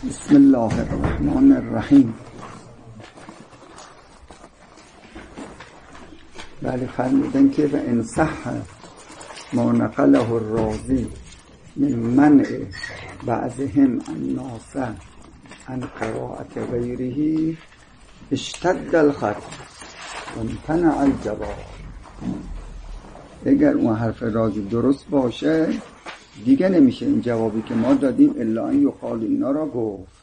بسم الله الرحمن الرحیم. بله، فرمودن که و ان صح ما نقله الرازی من منع بعضهم الناس عن قراءة غیره اشتد الخط و امتنع الجواب. اگر اون حرف رازی درست باشه دیگه نمیشه این جوابی که ما دادیم الا ان یقال اینا را گفت.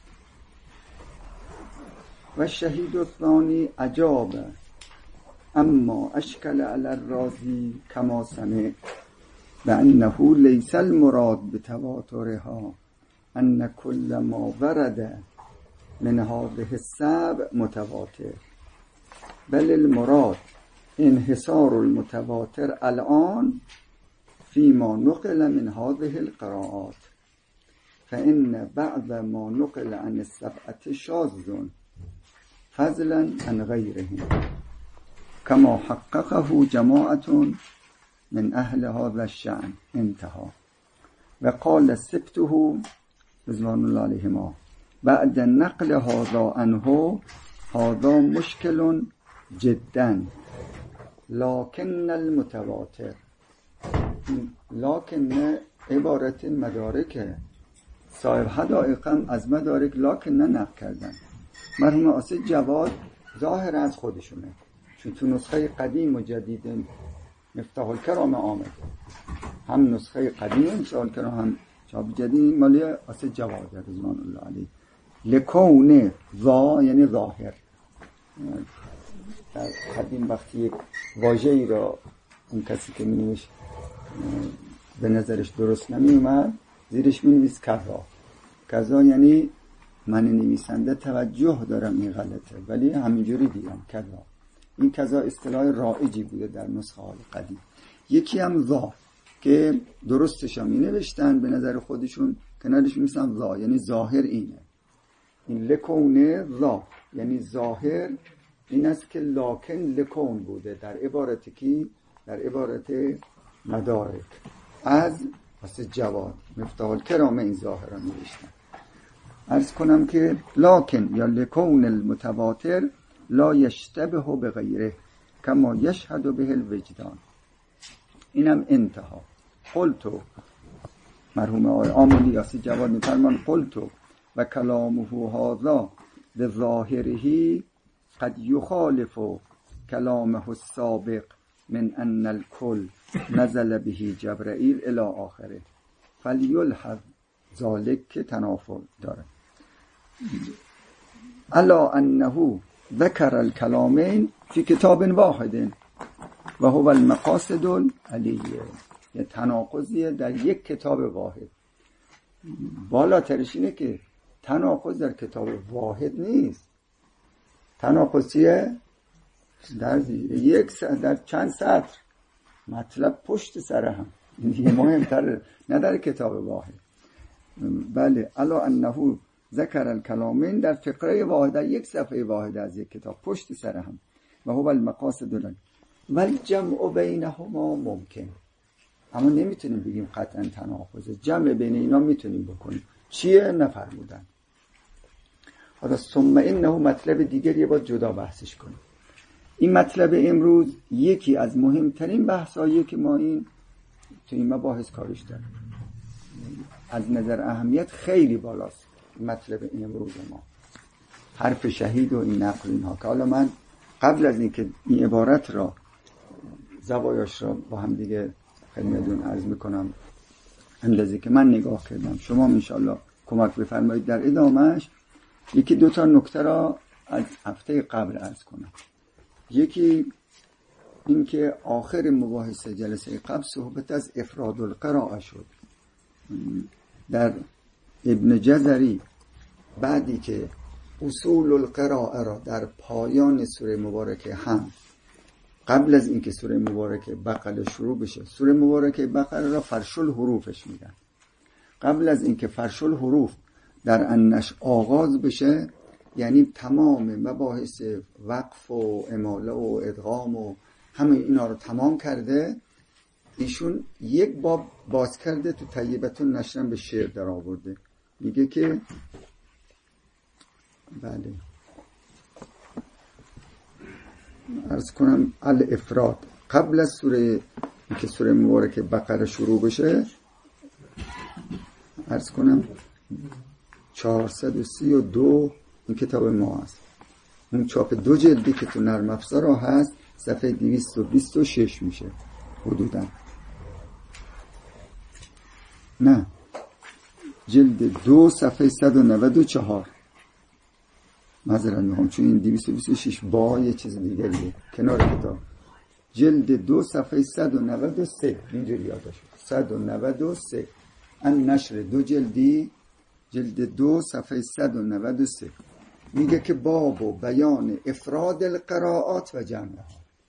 و شهید الثانی عجاب اما اشکل علی الرازی کما سمع و انه لیس المراد بتواترها ان کل ما ورد من هذه السبع متواتر، بل المراد انحصار المتواتر الان فيما نقل من هذه القراءات، فإن بعض ما نقل عن السبعة شاذ فضلا عن غيرهم كما حققه جماعة من أهل هذا الشأن. انتهى. وقال سبته رضوان الله عليهما بعد نقل هذا عنه هذا مشكل جدا لكن المتواتر، لکن عبارت مدارک صاحب حدائق هم از مدارک لکن نقل کردن. مرحوم آصف جواد ظاهر از خودشونه، چون تو نسخه قدیم و جدید مفتاح الکرام آمد، هم نسخه قدیم مفتاح الکرام هم چاپ جدید مالی آصف جواد رضوان الله علیه. لکون ذا یعنی ظاهر. در قدیم وقتی یک واژه‌ای را اون کسی که می‌نویس به نظرش درست نمی اومد زیرش می نویس کذا، یعنی من نویسنده توجه دارم این غلطه ولی همینجوری دیدم کذا. این کذا اصطلاح رایجی بوده در نسخه های قدیم. یکی هم ذا که درستش هم می نوشتن به نظر خودشون کنارش می نویسن ذا یعنی ظاهر اینه. این لکونه ذا یعنی ظاهر این است که لکن لکون بوده در عبارت کی؟ در عبارت مدارک از جواد مفتاح الکرام این ظاهرا نوشتن. عرض کنم که لکن یا لکون المتواتر لا یشتبه به غیره کما یشهد به الوجدان. اینم انتها. قلتو مرحوم آقای آملی یاسی جواد میفرمان قلتو و کلامه هذا به ظاهره قد یخالف کلامه السابق من ان الکل نزل به جبرائیل الی آخره فلیلحظ ذالک که تنافر داره. الا انه ذکر الکلامین فی کتاب واحد و هو المقاصد العلیه. یه تناقضیه در یک کتاب واحد. بالاترش اینه که تناقض در کتاب واحد نیست. تناقض چیه؟ در چند سطر مطلب پشت سر هم، این مهمتره، نه در کتاب واحد. بله الا انه ذکر الکلامین در فقره واحده، یک صفحه واحده از یک کتاب پشت سر هم و هو المقاصد العلیه و الجمع بینهما ممکن. اما نمیتونیم بگیم قطعا تناقضه. جمع بین اینا میتونیم بکنیم. چیه؟ نفرمودن. حالا ثم انه مطلب دیگری باید جدا بحثش کنیم. این مطلب امروز یکی از مهمترین بحثایی که ما این تو این مباحث کارش داریم، از نظر اهمیت خیلی بالاست. مطلب امروز ما حرف شهید و این نقل اینها که حالا من قبل از اینکه این عبارت را زوایاش را با هم دیگه خدمتتون عرض میکنم اندازه که من نگاه کردم، شما انشالله کمک بفرمایید در ادامهش یکی دو تا نکته را از هفته قبل عرض کنم. یکی این که آخر مباحث جلسه قبل صحبت از افراد القراءه شد. در ابن جزری بعدی که اصول القراءه را در پایان سوره مبارکه هم قبل از اینکه سوره مبارکه بقره شروع بشه، سوره مبارکه بقره را فرش الحروفش میگن. قبل از اینکه فرش الحروف در انش آغاز بشه، یعنی تمام مباحث وقف و اماله و ادغام و همه اینا رو تمام کرده، ایشون یک باب باز کرده تو طیبتون نشرم به شعر در آورده. میگه که بله عرض کنم الافراد قبل از سوره که سوره مبارکه بقره شروع بشه، عرض کنم 432 این کتاب ما هست. اون چاپ 2 جلدی که تو نرم افزار هست صفحه 226 میشه حدودا. نه جلد 2 صفحه 194 معذرت میخوام چون این 226 با یه چیز دیگریه کنار کتاب. جلد 2 صفحه 193 اینجوری یادش 193 ان نشر 2 جلدی جلد 2 صفحه 193 میگه که باب و بیان افراد القراءات و جمعها.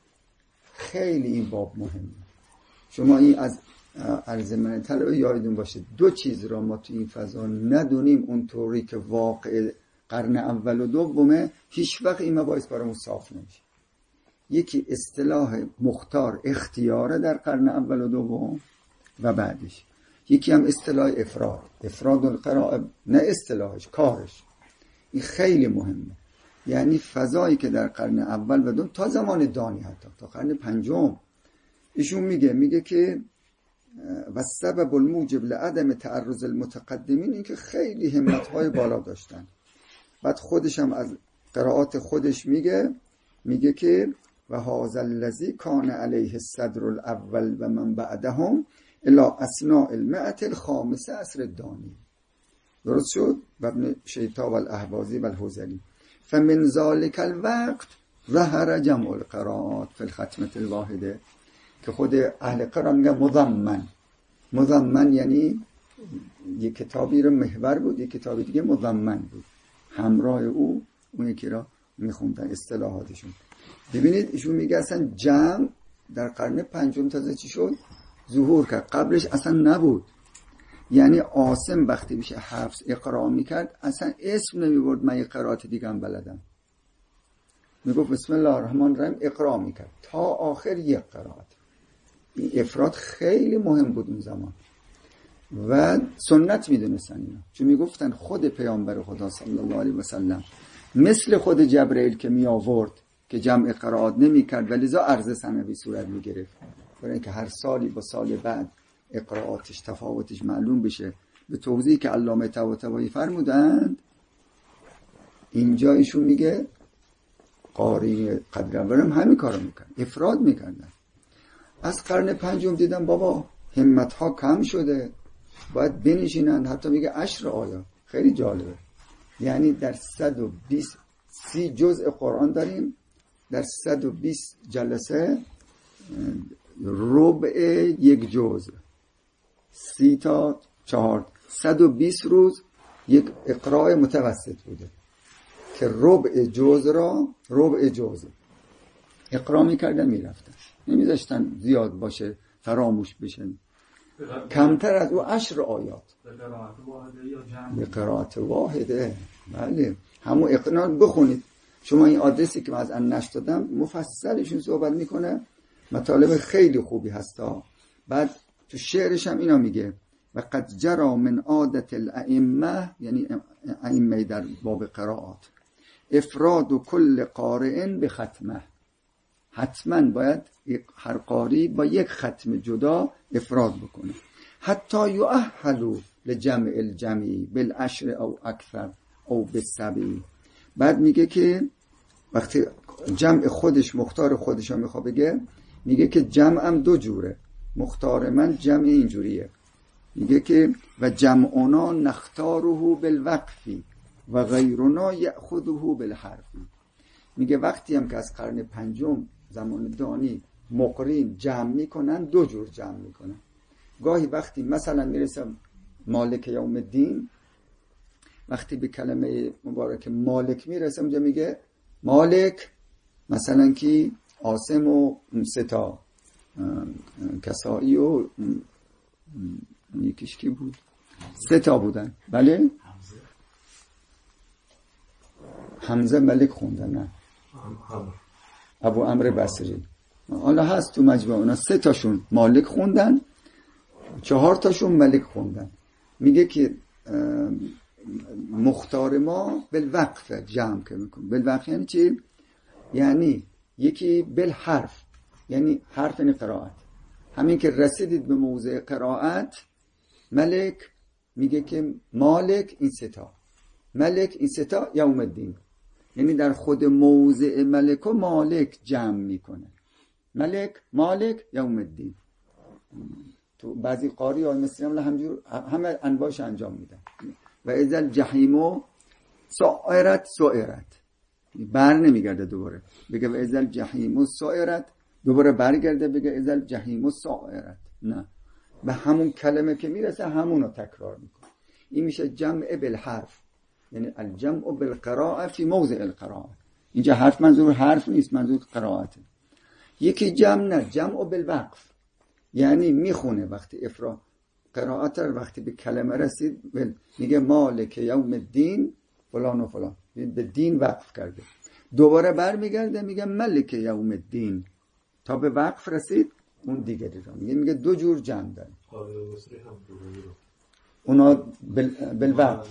خیلی این باب مهمه. شما این از عرض من طلبه یادتون باشه 2 چیز را ما تو این فضا ندونیم اونطوری که واقع قرن اول و دومه، هیچ وقت این مباحث برامون صاف نمیشه. یکی اصطلاح مختار اختیاره در قرن اول و دوم و بعدش، یکی هم اصطلاح افراد القراءه، نه اصطلاحش کارش. این خیلی مهمه. یعنی فضایی که در قرن اول و دوم تا زمان دانی حتی تا قرن پنجم ایشون میگه که و سبب الموجب لعدم تعرض المتقدمین این که خیلی همتهای بالا داشتن. بعد خودش هم از قرائات خودش میگه که و هذا الذی کان علیه الصدر الاول و من بعدهم الی اثناء المئة الخامسه عصر الدانی. درست شد؟ و ابن شیطا و الاهوازی و الحوزلی. فمن ذلك الوقت ظهر جمع القراءات فی الختمه الواحده که خود اهل قرآن میگن مضمن یعنی یک کتابی رو محور بود، یک کتابی دیگه مضمن بود، همراه اون یکی را میخوندن اصطلاحاتشون. ببینید ایشون میگه اصلا جمع در قرن پنجم تازه چی شد؟ ظهور کرد. قبلش اصلا نبود. یعنی عاصم وقتی میشه حفظ اقرا میکرد اصلا اسم نمیبرد من یک قرائت دیگه هم بلدم، میگفت بسم الله الرحمن الرحیم اقرا میکرد تا آخر یک قرائت. این افراد خیلی مهم بود اون زمان و سنت میدونستن اینا، چون میگفتن خود پیامبر خدا صلی الله علیه و سلم مثل خود جبرئیل که می آورد که جمع قرائات نمیکرد و لذا عرض سنوی صورت میگرفت، برای اینکه هر سالی با سال بعد اقراءاتش تفاوتش معلوم بشه. به توضیحی که علامه طباطبایی فرمودند اینجا ایشون میگه قاری قدر اولم همین کارو میکرد، افراد میکردن. از قرن پنجم دیدن بابا همت ها کم شده باید بنشینن، حتی میگه 10 آیات. خیلی جالبه. یعنی در 120 جزء قرآن داریم، در 120 جلسه ربع یک جزء 30 تا 4 120 روز یک اقراء متوسط بوده که ربع جزء اقرا میکردن میرفتن، نمیذاشتن زیاد باشه فراموش بشن. کمتر از او 10 آیات به قرائت واحده. بله همون اقرا بخونید شما. این آدرسی که من از انش دادم مفصلشون صحبت میکنه، مطالب خیلی خوبی هستا. بعد تو شعرش هم اینا میگه و قد جرى من عادت الائمه، یعنی ائمه در باب قرائات، افراد و کل قارئ به ختمه. حتما باید هر قاری با یک ختم جدا افراد بکنه. حتی یؤهلوا لجمع الجمعی بالعشر او اکثر او بالسبع. بعد میگه که وقتی جمع خودش مختار خودش رو میخواد بگه، میگه که جمعم 2 جوره. مختار من جمع اینجوریه، میگه که و جمعنا نختاره بالوقفی و غیرنا یأخذه بالحرفی. میگه وقتی هم که از قرن پنجم زمان دانی مقرین جمع میکنن 2 جور جمع میکنن. گاهی وقتی مثلا میرسم مالک یوم الدین، وقتی به کلمه مبارک مالک میرسم اونجا میگه مالک مثلا کی عاصم و 3 تا کسایی و یکیش کی بود 3 تا بودن. بله حمزه ملک خوندن، نه ابو عمرو بصری. حالا هست تو مجموعه اونا 3 تاشون مالک خوندن، 4 تاشون ملک خوندن. میگه که مختار ما بالوقف جمع که میکنم. بالوقف یعنی چی؟ یعنی یکی بالحرف، یعنی حرف یعنی قرائت. همین که رسیدید به موضع قرائت، ملک میگه که مالک این ستا، ملک این ستا یوم الدین، یعنی در خود موضع ملک و مالک جمع میکنه. ملک مالک یوم الدین. تو بعضی قاری های مثل همجور همه انواعش انجام میدن. و اذا الجحیم سعرت سعرت، بر نمیگرده دوباره بگه و اذا الجحیم سعرت، دوباره برگرده بگه اذا الجحیم سعرت، نه، به همون کلمه که میرسه همونو تکرار میکنه. این میشه جمع بالحرف، یعنی الجمع بالقراءه فی موضع القراءه. اینجا حرف منظور حرف نیست، منظور قرائته. یکی جمع نه، جمع بالوقف، یعنی میخونه وقتی افرا قرائت وقتی به کلمه رسید میگه مالک یوم الدین فلان و فلان، به دین وقف کرده. دوباره برمیگرده میگه ملک یوم الدین، تا به وقف رسید اون دیگری رو میگه دو جور جمع داره. اونا بالوقف.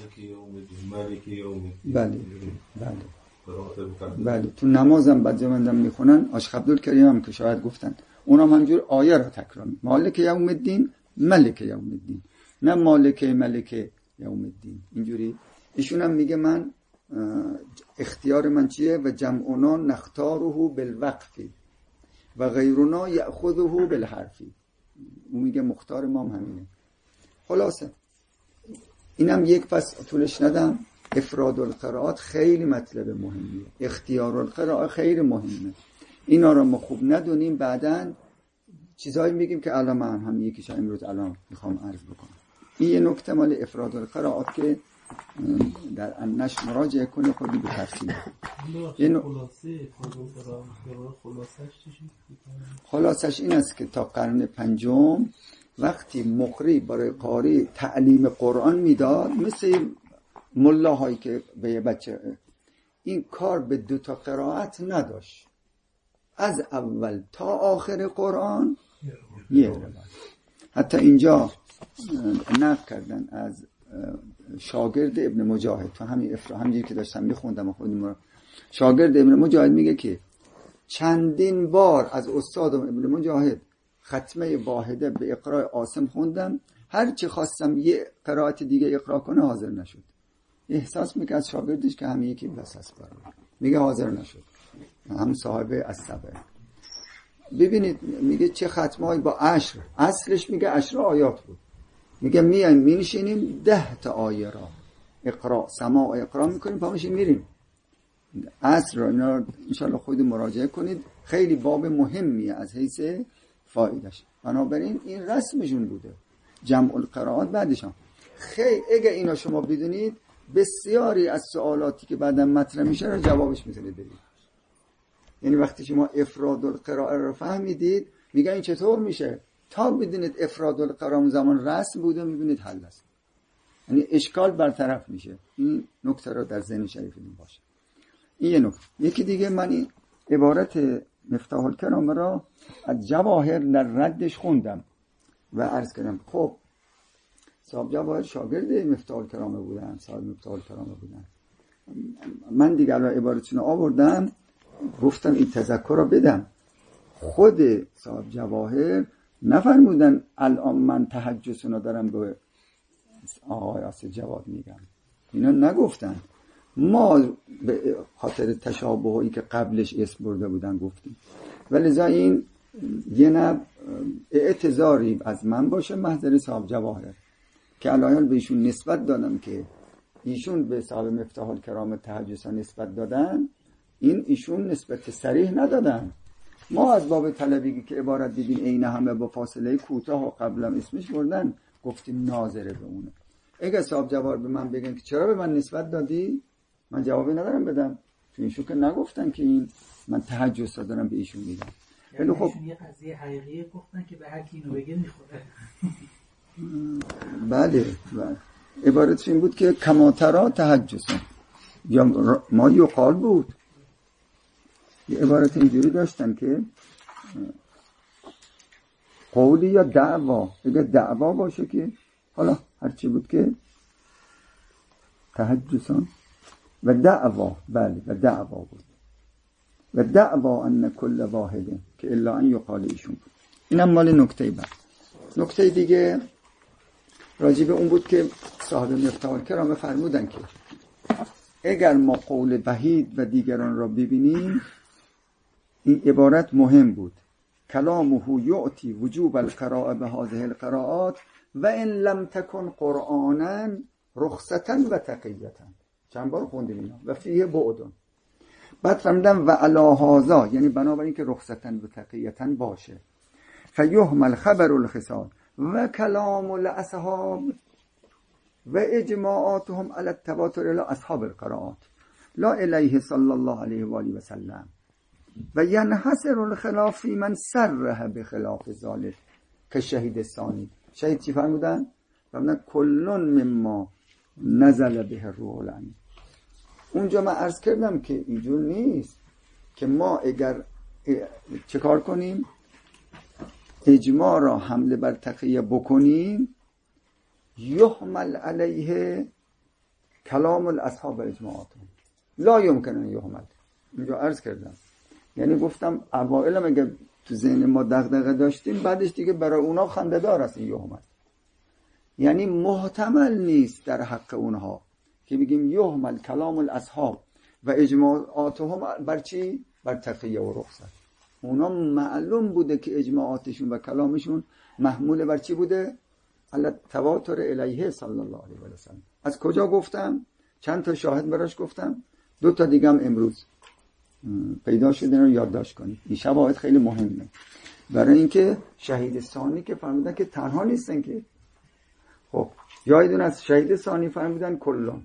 بله بله بله. تو نمازم بعضی مندم میخونن، آشخ عبدالکریم هم که شاید گفتن، اونا همجور آیه را تکرار میکنن. مالک یوم الدین ملک یوم الدین، نه مالک ملک یوم الدین. اینجوری ایشون هم میگه من اختیار من چیه؟ و جمعنا نختاره بالوقف و غیرنا یأخذه بالحرف. اون میگه مختار ما هم همینه. خلاصه اینم یک پس طولش ندم. افراد القرائات خیلی مطلب مهمیه، اختیار القرائه خیلی مهمه. اینا رو ما خوب ندونیم، بعدن چیزایی میگیم که الان من هم یکیش امروز الان میخوام عرض بکنم. این یه نکته مال افراد القرائات که در النشر مراجعه کنه خودی به تفصیل. خلاصش این است که تا قرن پنجم وقتی مقری برای قاری تعلیم قرآن میداد، مثل ملاهایی که به بچه این کار به دو تا قرائت نداشت، از اول تا آخر قرآن یه روایت. حتی اینجا نقل کردن از شاگرد ابن مجاهد، تو همینجوری که داشتم میخوندم خودم، شاگرد ابن مجاهد میگه که چندین بار از استادم ابن مجاهد ختمه واحده به اقراء عاصم خوندم، هر چی خواستم یه قرائت دیگه اقرا کنه حاضر نشد. احساس میکنه از شاگردش که همه یکی بس است، میگه حاضر نشد. هم صاحب السبع. ببینید میگه چه ختمه‌ای با عشر، اصلش میگه عشر آیات بود، میگه میایم مینشینیم 10 تا آیه را اقرا سماع اقرا میکنیم، پامش میریم. عصر را اینا ان شاء الله خود مراجعه کنید، خیلی باب مهمیه از حیث فایدهش. بنابراین این رسمشون بوده، جمع القرائات بعدشان. خیلی اگه اینا شما بدونید، بسیاری از سوالاتی که بعدا مطرح میشه رو جوابش میتونید بدید. یعنی وقتی شما افراد القراءه رو فهمیدید، میگن این چطور میشه، تا بدونید افراد القراءه زمان رسم بوده میبینید حل است، یعنی اشکال برطرف میشه. این نکته رو در ذهن شریفتون باشه. این یه نکته. یکی دیگه، من این عبارت مفتاح الکرامه را از جواهر در ردش خوندم و عرض کردم خب صاحب جواهر شاگرد مفتاح الکرامه بودن، صاحب مفتاح الکرامه بودن. من دیگه الان عبارتشون آوردم، گفتم این تذکر رو بدم. خود صاحب جواهر نفرمودن الان من تهجسونو دارم به آقای آصف جواد میگم، اینا نگفتن. ما به خاطر تشابهی که قبلش اسم برده بودن گفتیم. ولذا این یه نوع اعتذاری از من باشه محضر صاحب جواهر که الان به ایشون نسبت دادم که ایشون به صاحب مفتاح الکرام تهجسا نسبت دادن، این ایشون نسبت صریح ندادن. ما از باب طلبگی که عبارت دیدیم عین همه با فاصله کوتاه و قبلم اسمش بردن، گفتیم ناظره به اونه. اگه صاحب جواهر به من بگن که چرا به من نسبت دادی، من جوابی ندارم بدم، چون ایشون که نگفتن که این من تهجس دارم به ایشون میگم. یعنی خب یه قضیه حقیقیه گفتن که به هر کی اینو بگه میخوره. بله عبارتش این بود که کماترا تهجسا، یا ما یقال بود. یه عبارت اینجوری داشتن که قولی یا دعوا، اگه دعوا باشه که حالا هرچی بود که تحجسان و دعوا، بله و دعوا بود و دعوا ان کل واحده که الا ان یقال ایشون بود. اینم مال نکته بعد. نکته دیگه راجع به اون بود که صاحب مفتاح الکرام فرمودن که اگر ما قول وحید و دیگران را ببینیم، این عبارت مهم بود، کلامه یعطی وجوب القراءه به هذه القراءات و ان لم تکن قرآنا رخصتا و تقیتا. چند بار خوندیم اینا و فیه بعدن. بعد فرمودن و علی هذا، یعنی بنابراین که رخصتا و تقیتا باشه، فیهمل خبر الخصال و کلام الاصحاب و اجماعاتهم علی التواتر الى اصحاب القراءات لا الیه صلی الله علیه و آله و سلم و ینحصر الخلاف فی من صرح بخلاف ذلك که شهید ثانی. شهید چی فرمودن؟ فرمودن کلون مما نزل به الروح الامین. اونجا من عرض کردم که اینجور نیست که ما اگر چه کار کنیم، اجماع را حمله بر تقیه بکنیم، یحمل علیه کلام الاصحاب و اجماعاتهم لا یمکن ان یحمل. اینجا عرض کردم، یعنی گفتم اوائلم اگر تو ذهن ما دغدغه داشتیم، بعدش دیگه برای اونا خنده‌دار است این یحمل. یعنی محتمل نیست در حق اونها که بگیم یحمل کلام الاصحاب و اجماعاتهم بر چی؟ بر تقیه و رخصت. اونا معلوم بوده که اجماعاتشون و کلامشون محمول بر چی بوده؟ علی تواتر الیه صلی الله علیه و سلم. از کجا گفتم؟ چند تا شاهد براش گفتم، 2 تا دیگه هم امروز پیدا شده رو یادداشت کنید. این شواهد خیلی مهمه برای اینکه شهید ثانی که فرمودن که تنها نیستن که، خب یادتون از شهید ثانی فرمودن کلون،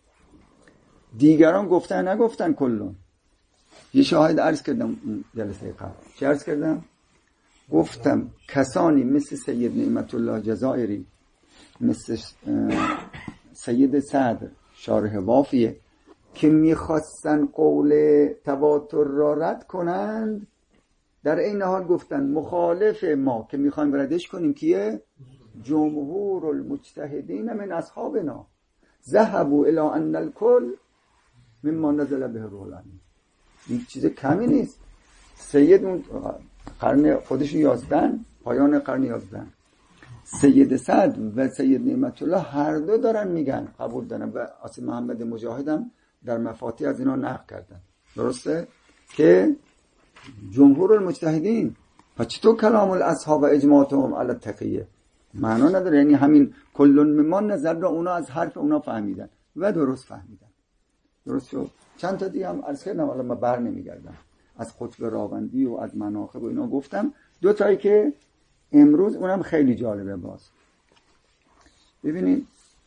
دیگران گفتن نگفتن کلون. یه شاهد عرض کردم جلسه قبل، چه عرض کردم؟ گفتم کسانی مثل سید نعمت الله جزائری، مثل سید سعد شارح وافیه که میخواستن قول تواتر را رد کنند، در این حال گفتن مخالف ما که میخوایم ردش کنیم کیه؟ جمهور المجتهدین من اصحابنا ذهبوا الى ان الكل مما نزل به الروح الامین. این چیز کمی نیست. سید اون قرن خودشون 11 پایان قرن 11 سید سعد و سید نعمت الله هر دو دارن میگن قبول دارن و آصف محمد مجاهد هم در مفاتیح از اینا نقل کردن، درسته؟ که جمهور المجتهدین. پس چطور کلام الاصحاب و اجماعاتهم علی التقیه معنا نداره؟ یعنی همین کلون مما نظر را اونا از حرف اونا فهمیدن و درست فهمیدن. درست شد. چند تا دیگه هم عرض کردم، حالا من بر نمیگردم، از قطب راوندی و از مناقب و اینا گفتم. 2 تایی که امروز اونم خیلی جالبه. باز ببینید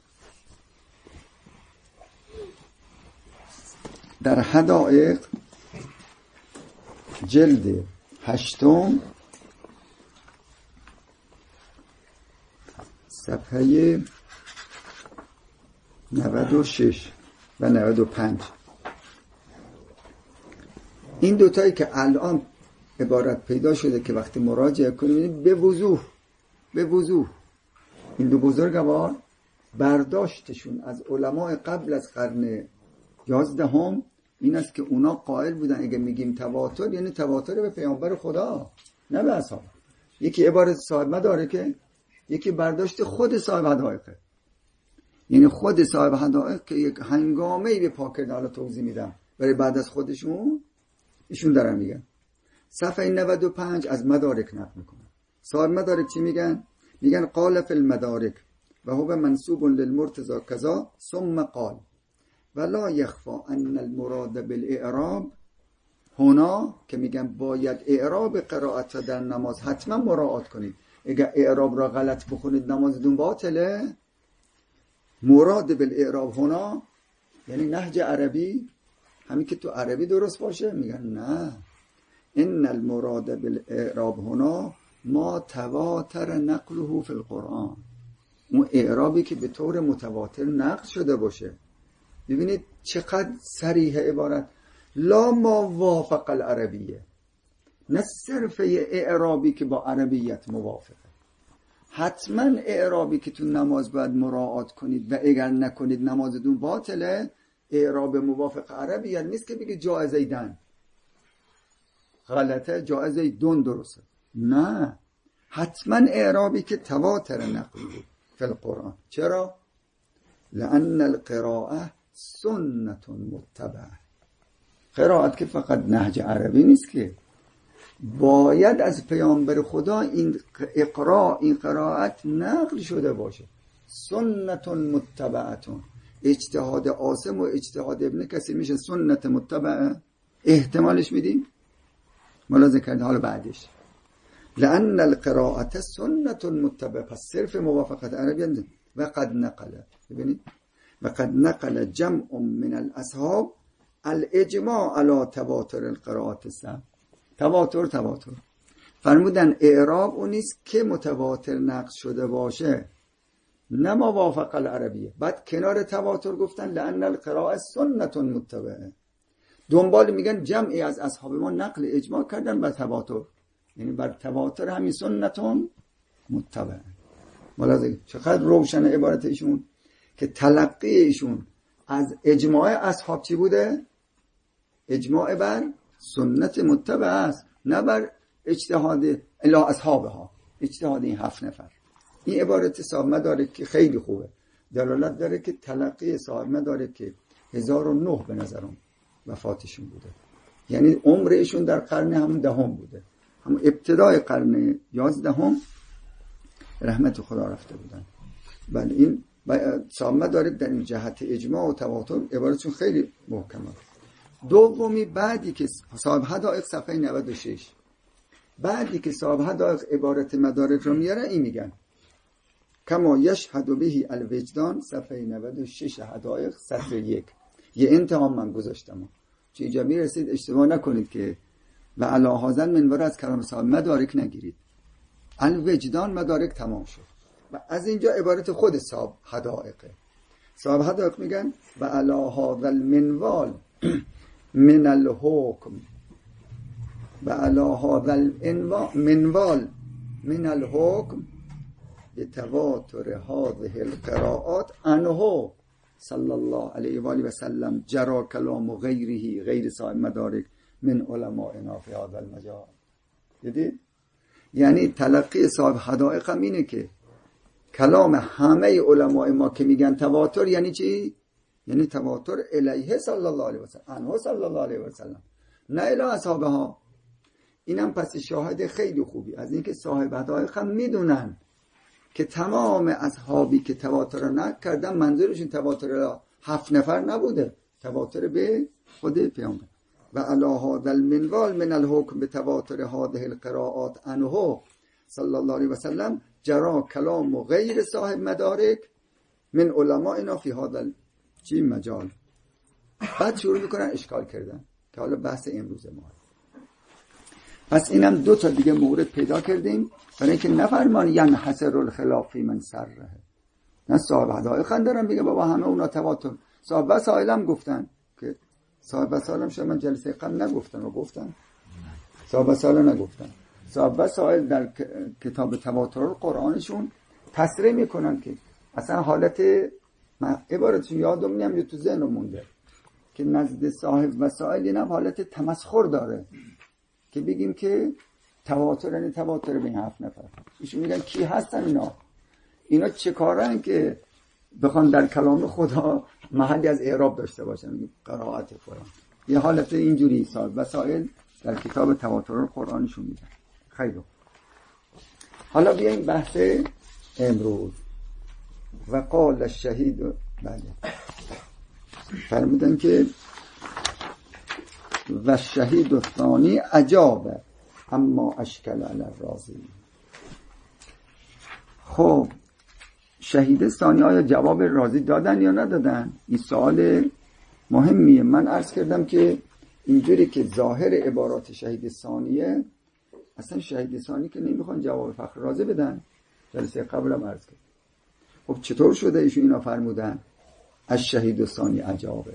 در حدائق جلد 8 صفحه 96 و 95 این 2 تایی که الان عبارت پیدا شده که وقتی مراجعه کنید به وضوح این 2 بزرگوار برداشتشون از علماء قبل از قرن 11 این است که اونا قائل بودن اگه میگیم تواتر یعنی تواتر به پیامبر خدا نه به اصحاب. یکی عبارت صاحب مدارکه، یکی برداشت خود صاحب حدائقه، یعنی خود صاحب حدائق که یک هنگامه‌ای به پاک کردن، حالا توضیح میدم، برای بعد از خودشون ایشون دارن میگن. صفحه 95 از مدارک نقل میکنن. صاحب مدارک چی میگن؟ میگن قال فی المدارک و هو منسوب للمرتضی کذا ثم قال ولا یخفى ان المراد بالاعراب هنا، که میگن باید اعراب قرائت در نماز حتما مراعات کنید. اگر اعراب را غلط بخونید نمازتون باطله. مراد بالاعراب هنا یعنی نهج عربی، همین که تو عربی درست باشه. میگن نه، ان المراد بالاعراب هنا ما تواتر نقله فی القرآن، اون اعرابی که به طور متواتر نقل شده باشه. ببینید چقدر صریح عبارت، لا ما وافق العربیه، نه صرف اعرابی که با عربیت موافقه. حتما اعرابی که تو نماز باید مراعات کنید و اگر نکنید نمازتون باطله. اعراب موافق عربی یعنی نیست که بگید جا زیدن غلطه، جا زیدون درسته. نه، حتما اعرابی که تواتر نقل بود فی القرآن. چرا؟ لأن القراءه سنت متبعه. قرائت که فقط نهج عربی نیست، که باید از پیامبر خدا این اقرا، این قرائت نقل شده باشه. سنت متبعتون. اجتهاد عاصم و اجتهاد ابن کثیر میشه سنت متبعه. احتمالش میدیم ملاحظه کرده. حالا بعدش لأن القراءة سنت متبعه، پس صرف موافقت عربی. و قد نقل، ببینید، و قد نقل جمع من الاصحاب الاجماع على تواتر القراءات السبع. تواتر فرمودن اعراب اون نیست که متواتر نقل شده باشه، نه موافق العربیه. بعد کنار تواتر گفتن لأن القراءه سنت متبعه. دنبال میگن جمعی از اصحاب ما نقل اجماع کردن بر تواتر، یعنی بر تواتر همین سنت متبعه. ملاحظه چقدر روشن عبارت ایشون که تلقی ایشون از اجماع اصحاب چی بوده؟ اجماع بر سنت متبعه است، نه بر اجتهاد الا اصحابها، اجتهاد این 7 نفر. این عبارت صاحب مدارک که خیلی خوبه، دلالت داره که تلقی صاحب مدارک که 1009 به نظرم وفاتشون بوده، یعنی عمرشون در قرن هم دهم بوده، هم ابتدای قرن 11 رحمت خدا رفته بودن. بله این صاحب مدارک در این جهت اجماع و تواتر عبارتشون خیلی محکمه. دومی بعدی که صاحب حدائق صفحه 96، بعدی که صاحب حدائق عبارت مدارک رو میاره این میگن کما یشهد بهی الوجدان صفحه 96 حدائق صفحه 1. یه انتها من گذاشتم چه اینجا میرسید اشتباه نکنید که و علا هازن منبر از کلام صاحب مدارک نگیرید. الوجدان مدارک تمام شد و از اینجا عبارت خود صاحب حدائقه. صاحب حدائق میگن و علا هذا المنوال من الحکم و علا هذا المنوال من الحکم بتواتر هذه القراءات عنه صلی الله علیه و آله و سلم جرا کلام غیره غیر صاحب مدارک من علمائنا فی هذا المجال. دیدید؟ یعنی تلقی صاحب حدائق هم اینه که کلام همه علماء ما که میگن تواتر یعنی چی؟ یعنی تواتر الیه صلی الله علیه و سلم، عنه صلی الله علیه و سلم، نه الی اصحابها. اینم پس شاهد خیلی خوبی از اینکه صاحب حدائق هم میدونن که تمام اصحابی که تواتر نقل کردن منظورشون تواتر 7 نفر نبوده، تواتر به خود پیامبر. و علی هذا المنوال من الحکم بتواتر هذه القراءات عنه صلی الله علیه و سلم جرا کلام و غیر صاحب مدارک من علمائنا فی هذا چی مجال. بعد شروع میکنن اشکال کردن که حالا بحث امروز ما. پس اینم 2 تا دیگه مورد پیدا کردیم برای اینکه نفرمان ینحصر الخلاف فی من سره. نه صاحب حدائق دارن میگه بابا همه اونا تواتر. صاحب وسائل هم گفتن که صاحب وسائل هم شما من جلسه قبل نگفتن و گفتن صاحب وسائل نگفتن. صاحب وسائل در کتاب تواتر قرآنشون تصریح میکنن که اصلا حالت عبارتشون یادم نمیاد تو ذهنم مونده که نزد صاحب وسائل اینم حالت تمسخر داره که بگیم که تواتر یعنی تواتر به 7 نفر. ایشون میگن کی هستن اینا چه کارن که بخوان در کلام خدا محلی از اعراب داشته باشن، قرائت قرآن. یه حالت اینجوری صاحب وسائل در کتاب تواتر قرآنشون میگن. خیلی حالا بیایم بحث امروز. و قال الشهید، بله فرمودن که و شهید الثانی عجاب اما اشکل علی الرازی. خب شهید ثانی آیا جواب رازی دادن یا ندادن؟ این سوال مهمیه. من عرض کردم که اینجوری که ظاهر عبارات شهید ثانیه، اصلا شهید ثانی که نمیخوان جواب فخر رازی بدن. جلسه قبلم عرض کردم. خب چطور شده ایشون اینا فرمودن از شهید ثانی عجابه؟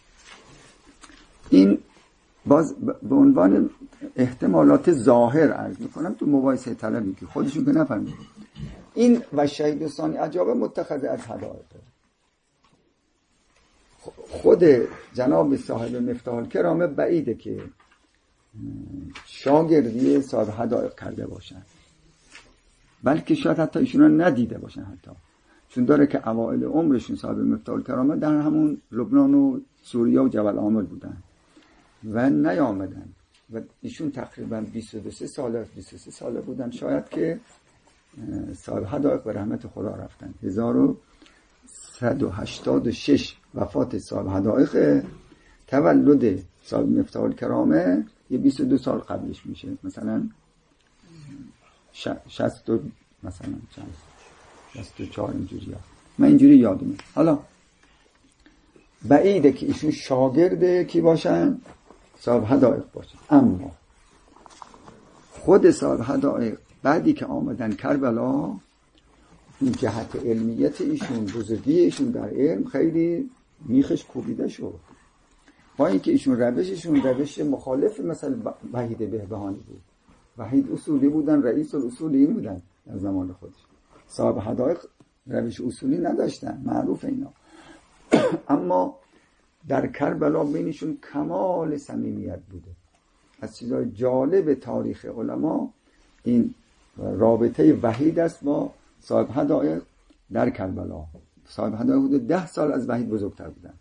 این باز به عنوان احتمالات ظاهر عرض میکنم تو مباحثه طلبی که خودشون که نفهمیدن. این و شهید ثانی عجاب متخذ از حدائق. خود جناب صاحب مفتاح الکرامه بعیده که شاگردی صاحب حدائق کرده باشن، بلکه شاید حتی ایشون رو ندیده باشن، حتی چون داره که اوائل عمرشون صاحب مفتاح الکرامه در همون لبنان و سوریه و جبل عامل بودن و نیامدن و ایشون تقریبا 23 ساله بودن شاید که صاحب حدائق به رحمت خدا رفتن. 1186 وفات صاحب حدائق، تولد صاحب مفتاح الکرامه یه 22 سال قبلش میشه، مثلا 60 مثلا 64 اینجوری ها. من اینجوری یادمه. حالا بعیده که ایشون شاگرد کی باشن؟ صاحب حدائق باشن. اما خود صاحب حدائق بعدی که آمدن کربلا، این جهت علمیت ایشون، بزرگی ایشون در علم خیلی میخش کوبیده شد، با اینکه ایشون روش مخالف مثلا وحید بهبهانی بود. وحید اصولی بودن، رئیس الاصولیین بودن در زمان خودش. صاحب حدائق روش اصولی نداشتن، معروف اینا. اما در کربلا بینشون کمال صمیمیت بوده. از چیزای جالب تاریخ علما این رابطه وحید است با صاحب حدائق در کربلا. صاحب حدائق حدود 10 سال از وحید بزرگتر بودن.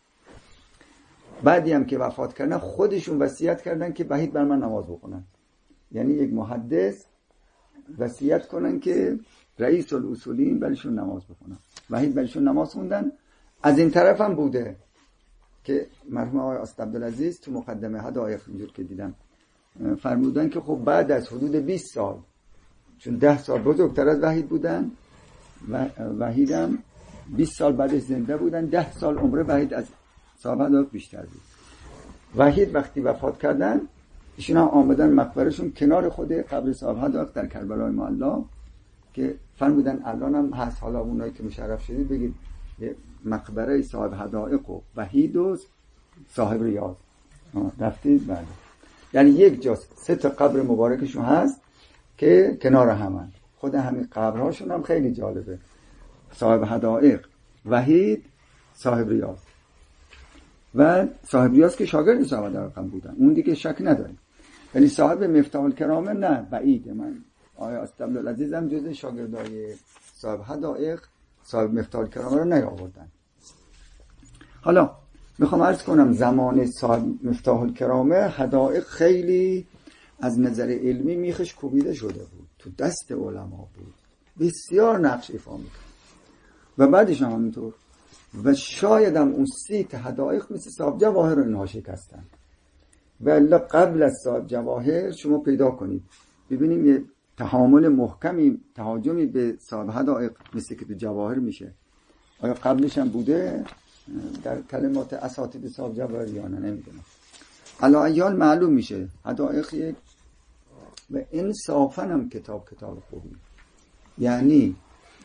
بعدی هم که وفات کردن خودشون وصیت کردن که وحید بر من نماز بخونن. یعنی یک محدث وصیت کنن که رئیس الاصولین برایشون نماز بخونن. وحید برایشون نماز خوندن. از این طرف هم بوده که مرحوم آقای اسد عبدالعزیز تو مقدمه حدائق اینجور که دیدم فرمودن که خب بعد از حدود 20 سال، چون 10 سال بزرگتر از وحید بودن و وحید هم 20 سال بعدش زنده بودن، 10 سال عمر وحید از صاحب حدائق بیشتر بود. وحید وقتی وفات کردن ایشون هم آمدن مقبرشون کنار خود قبر صاحب حدائق در کربلای معلی که فرمودن الان هم هست، حالا اونایی که مشرف شدید بگید مقبره صاحب حدائق و وحید و صاحب ریاض رفتید بعد. یعنی یک جا 3 تا قبر مبارکشون هست که کنار همن. خود همین قبرهاشون هم خیلی جالبه. صاحب حدائق، وحید، صاحب ریاض. و صاحب ریاض که شاگرد صاحب حدائق هم بودن، اون دیگه شک نداریم. ولی صاحب مفتاح الکرامه نه، بعیده. من آقای اسد عبدالعزیز هم جزء شاگردای صاحب حدائق صاحب مفتاح الکرامه رو نیاوردن. حالا میخوام عرض کنم زمان صاحب مفتاح الکرامه حدائق خیلی از نظر علمی میخش کوبیده شده بود، تو دست علما بود، بسیار نقش ایفا میکرد و بعدش هم همینطور. و شاید هم اون 3 حدائق مثل صاحب جواهر رو اینها شکستن. ولی قبل از صاحب جواهر شما پیدا کنید ببینیم یه تحامل محکمی، تهاجمی به صاحب حدائق مثل که تو جواهر میشه. آیا قبلش هم بوده در کلمات اساتید صاحب جواهر یا نه نمیدونم. علایال معلوم میشه حدائق یک و انصافا هم کتاب خوبی. یعنی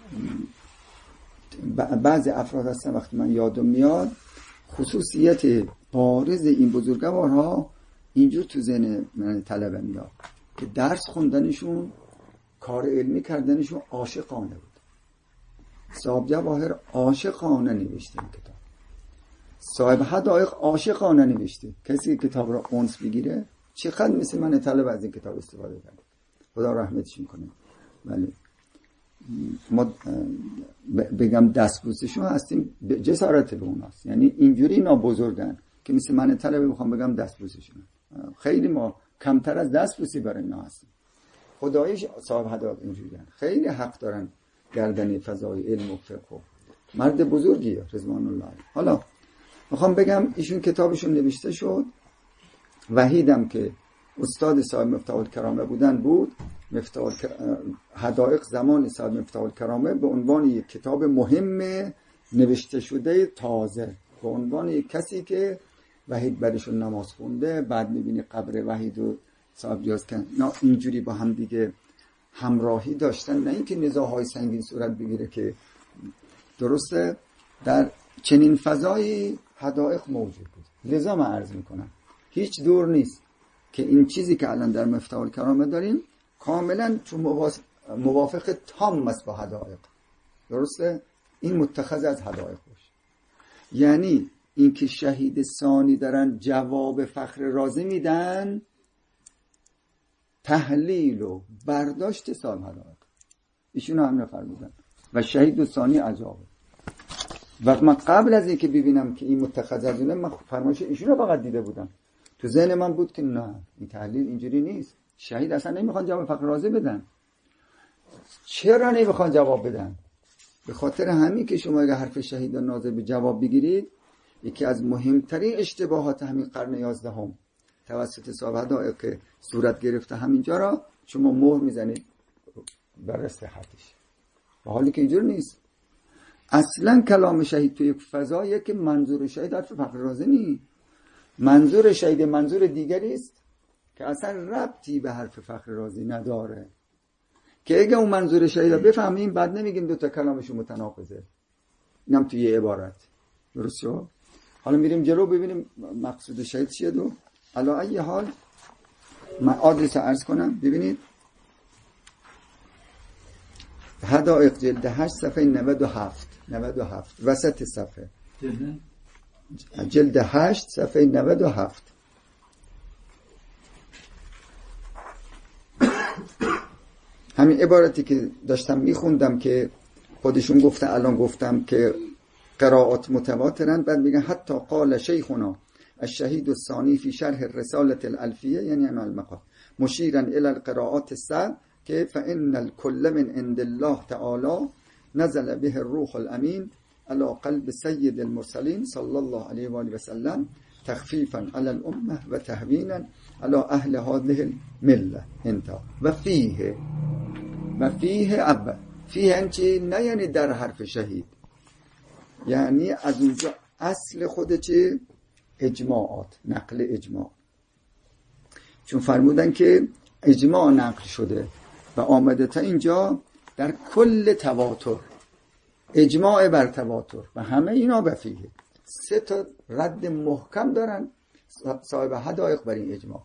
بعضی افراد هستن وقتی من یادم میاد خصوصیت بارز این بزرگوارها اینجور تو ذهن من طلبه میاد که درس خوندنشون، کار علمی کردنشون عاشقانه بود. صاحب جواهر عاشقانه نوشته این کتاب. صاحب حدائق عاشقانه نوشته. کسی که کتاب را اونس بگیره چقدر مثل من طلب از این کتاب استفاده کرده. خدا رحمتش میکنه. ولی ما بگم دستبوسشون هستیم جسارت به اوناست. یعنی اینجوری اینا بزرگن که مثل من طلبه بخوام بگم دستبوسشون. خیلی ما کمتر از دستبوسی برای اینا هستیم. خداییش صاحب حدائق اینجوریه. خیلی حق دارن گردن فضای علم و فقه. مرد بزرگیه رضوان الله. حالا میخوام بگم ایشون کتابشون نوشته شد. وحیدم که استاد صاحب مفتاح الکرامه بودن بود. حدائق زمان صاحب مفتاح الکرامه به عنوان یک کتاب مهم نوشته شده تازه، به عنوان یک کسی که وحید برشون نماز خونده، بعد میبینی قبر وحید و صاحب ریاض کن اینجوری با هم دیگه همراهی داشتن، نه اینکه نزاع‌های سنگین صورت بگیره که درسته در چنین فضایی حدائق موجود بود. لذا من عرض میکنم هیچ دور نیست که این چیزی که الان در مفتاح الکرامه داریم کاملا چون موافق تام است با حدائق. درسته؟ این متخذ از حدائق باشه. یعنی این که شهید ثانی دارن جواب فخر رازی میدن، تحلیل و برداشت صاحب حدائق ایشون هم نفرمودن و شهید ثانی عجابه. و من قبل از اینکه ببینم که این متخذ از اونه، من فرمایش ایشون رو فقط دیده بودم، تو ذهن من بود که نه، این تحلیل اینجوری نیست، شهید اصلا نمیخوان جواب فخر رازی بدن. چرا نمیخوان جواب بدن؟ به خاطر همین که شما اگه حرف شهید و ناظر به جواب بگیرید، یکی از مهمترین اشتباهات همین قرن 11 توسط صاحب حدائق که صورت گرفته همینجا را شما مهر میزنید بر صحتش، و حالی که اینجور نیست. اصلا کلام شهید توی یک فضاییه که منظور شهید حرف فخر رازی نیست، منظور شهید منظور دیگری است که اصلا ربطی به حرف فخر رازی نداره. که اگه اون منظور شهید رو بفهمیم، بعد نمیگیم دوتا کلامشون متناقضه، اینم توی یه عبارت. درست شد؟ حالا میریم جلو ببینیم مقصود شهید چیه. دو علی ای حال من آدرس عرض کنم. ببینید حدائق جلد 8 صفحه 97 وسط صفحه، جلد 8 صفحه 97. همین عبارتی که داشتم میخوندم که خودشون گفته، الان گفتم که قرائات متواترن، بعد میگن حتی قال شیخنا الشهید الثانی فی شرح الرسالة الالفیه، یعنی المقال مشیرا الی القراءات السبع که فإن الكل من عند الله تعالی نزل به الروح الامین على قلب سید المرسلین صلی الله علیه و آله و سلم تخفیفا علی الامه و تهوینا علی اهل هذه المله. انتهى. و فیه اول فیه انچی نه یعنی در حرف شهید، یعنی از اونجا اصل خود چه؟ اجماعات، نقل اجماع. چون فرمودن که اجماع نقل شده و آمده تا اینجا در کل تواتر، اجماع بر تواتر و همه اینا بفیه. 3 تا رد محکم دارن صاحب حدائق بر این اجماع.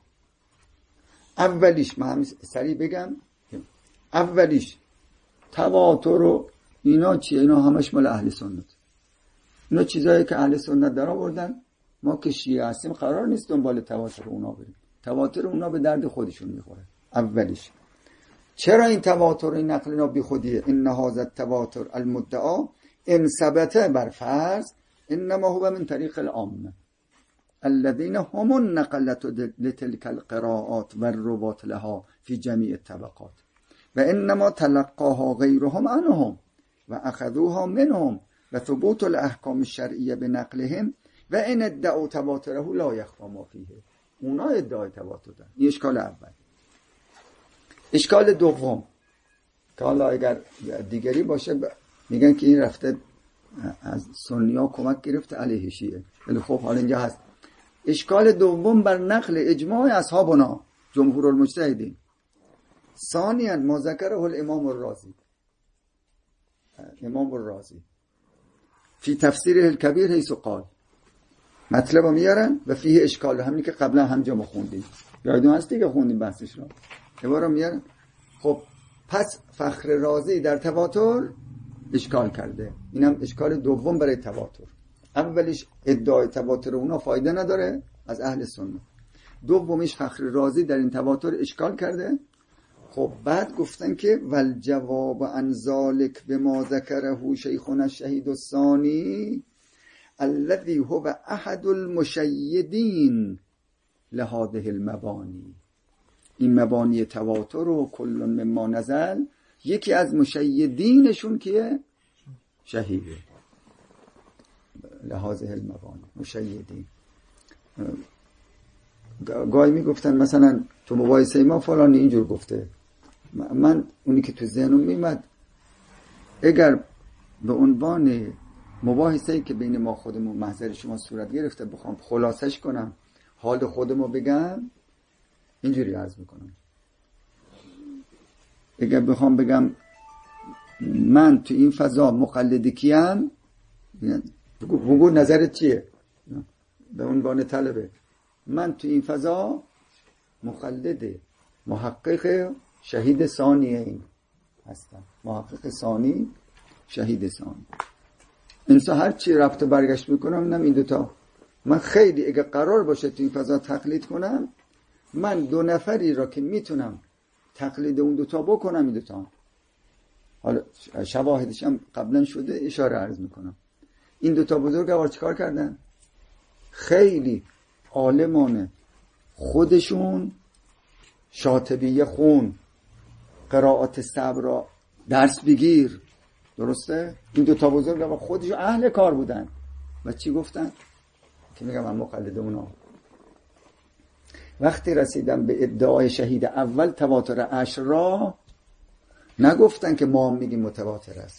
اولیش من همین سریع بگم، اولیش تواتر و اینا چیه؟ اینا همش مال اهل سنت، اینا چیزایی که اهل سنت در آوردن. ما که شیعه هستیم قرار نیست دنبال تواتر اونا بریم، تواتر اونا به درد خودشون میخوره. اولیش چرا این تواتر این نقل اینا بی خودیه؟ ان هذا التواتر المدعا ان ثبت بر فرض انما هو من طریق العامه الذين هم النقلة لتلك القراءات والرواة لها في جميع الطبقات و انما تلقاها غيرهم عنهم و اخذوها منهم و ثبوت الاحکام الشرعیه بنقلهم و ان ادعوا تواتره لا يخفى ما فيه. اونا ادعای تواتر دارن. این اشکال اول. اشکال دوم که حالا اگر دیگری باشه میگن که این رفته از سنی‌ها کمک گرفته علیه شیعه، ولی خب حالا اینجا هست. اشکال دوم بر نقل اجماع اصحابنا جمهور المجتهدین. ثانیاً ما ذکره الامام الرازی فی تفسیر الکبیر حیث قال، مطلب رو میارن و فیه اشکال، همینی که قبلا همجا ما خوندیم، یادتون هست دیگه خوندیم بحثش رو، عبارت میارن. خب پس فخر رازی در تواتر اشکال کرده. اینم اشکال دوم برای تواتر. اولیش ادعای تواتر اونا فایده نداره از اهل سنت، دومیش فخر رازی در این تواتر اشکال کرده. خب بعد گفتن که والجواب عن ذلك بما ذكره شیخنا الشهید الثانی الذي هو احد المشیدین لهذه المبانی. این مبانی تواتر و کل مما نزل، یکی از مشیدینشون کیه؟ شهیده لهذه المبانی. مشیدین گاهی میگفتن مثلا تو مباحثه ما فلانی اینجور گفته، من اونی که تو ذهنم میمد اگر به عنوان مباحثه‌ای که بین ما خودمون محضر شما صورت گرفته بخوام خلاصش کنم، حال خودمو بگم، اینجوری عرض میکنم. اگر بخوام بگم من تو این فضا مقلد کیم، بگو نظرت چیه؟ به عنوان طلبه من تو این فضا مقلد محقق شهید ثانیه این هستن. محقق ثانی، شهید ثانی. انسان هر چی رفت و برگشت میکنم اینم این دوتا. من خیلی اگه قرار باشه تو این فضا تقلید کنم، من 2 نفری را که میتونم تقلید اون دوتا بکنم این دوتا. حالا شواهدش هم قبلا شده، اشاره عرض میکنم. این دوتا بزرگوار چیکار کردن؟ خیلی عالمان خودشون شاطبیه خون، قرائات صبر را درس بگیر. درسته؟ این دوتا بزرگوار خودشون اهل کار بودن و چی گفتن؟ که میگم من مقلد اونا. وقتی رسیدم به ادعای شهید اول تواتر عشر را، نگفتن که ما میگیم متواتر است.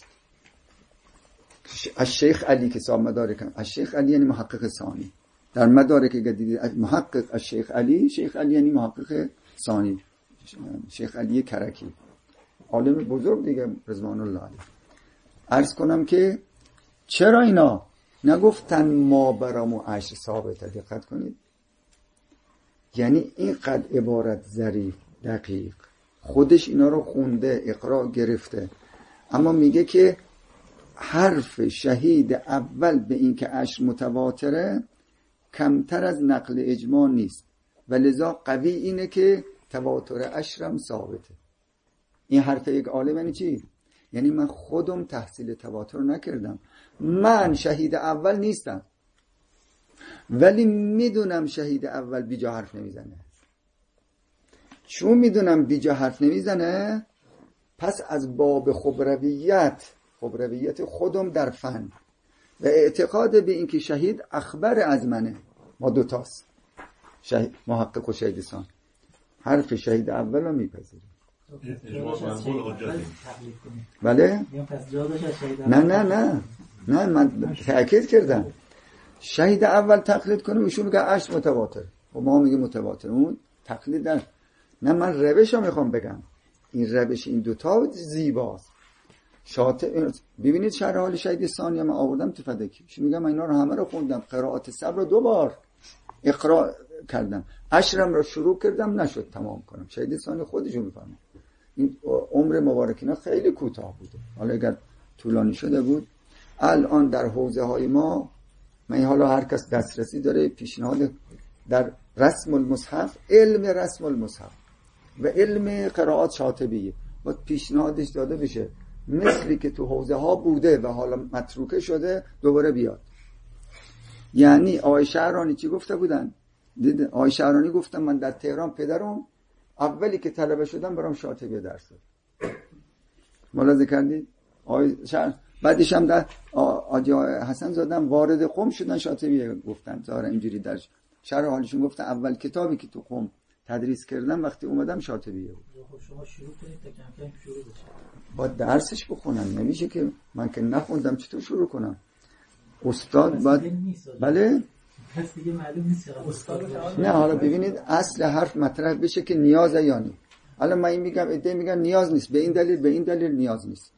از شیخ علی که صاحب مدارک، از شیخ علی یعنی محقق ثانی. در مدارک که دیدید محقق از شیخ علی، شیخ علی یعنی محقق ثانی، شیخ علی کرکی، عالم بزرگ دیگه رضوان الله علیه. عرض کنم که چرا اینا نگفتن ما برامو عشر ثابته؟ دقت کنید، یعنی اینقدر عبارت ظریف دقیق، خودش اینا رو خونده، اقرا گرفته، اما میگه که حرف شهید اول به این که عشر متواتره کمتر از نقل اجماع نیست و لذا قوی اینه که تواتر عشرم ثابته. این حرف یک عالم یعنی چی؟ یعنی من خودم تحصیل تواتر نکردم، من شهید اول نیستم، ولی میدونم شهید اول بیجا حرف نمیزنه. چون میدونم بیجا حرف نمیزنه، پس از باب خبرویت خودم در فن و اعتقاد به این که شهید اخبر از منه، ما دوتاست، شهید محقق و شهید ثانی، حرف شهید اول رو میپذیریم. بله؟ نه من تأکید کردم شهید اول تقلید کنیم، ایشون میگه عشر متواتر و ما میگه متواتر، اون تقلید نه من روش رو میخوام بگم. این روش این دوتا زیباست. ببینید شرح حال شهید ثانی من آوردم تو فدکی، میگم من اینا رو همه رو خوندم، قرائات صبر رو 2 بار اقرا کردم، عشرم رو شروع کردم نشد تمام کنم. شهید ثانی خودشون میفهمه این عمر مبارکینا خیلی کوتاه بوده، حالا اگر طولانی شده بود. الان در حوزه های ما، من حالا هر کس دسترسی داره، پیشنهاد در رسم المصحف، علم رسم المصحف و علم قرائات شاطبیه با پیشنهادش داده بشه، مثلی که تو حوزه ها بوده و حالا متروکه شده دوباره بیاد. یعنی آقای شعرانی چی گفته بودن؟ آقای شعرانی گفتن من در تهران پدرم اولی که طلبه شدم برام شاطبیه درس داد. ملاحظه کردید؟ آقای شعر بعدش هم در آجی حسن زادم وارد قم شدن شاطبیه گفتن. ظاهرا اینجوری در شرح حالشون گفتن اول کتابی که تو قم تدریس کردم وقتی اومدم شاطبیه بود. شما شروع کنید تا کم کم شروع بشه. با درسش بخونم، نمیشه که من که نخوندم چطور شروع کنم؟ استاد باید بله؟ پس دیگه معلوم نیست استاد. نه حالا ببینید اصل حرف مطرح بشه که نیازه یا نی. حالا من این میگم ایده میگن نیاز نیست، به این دلیل نیاز نیست.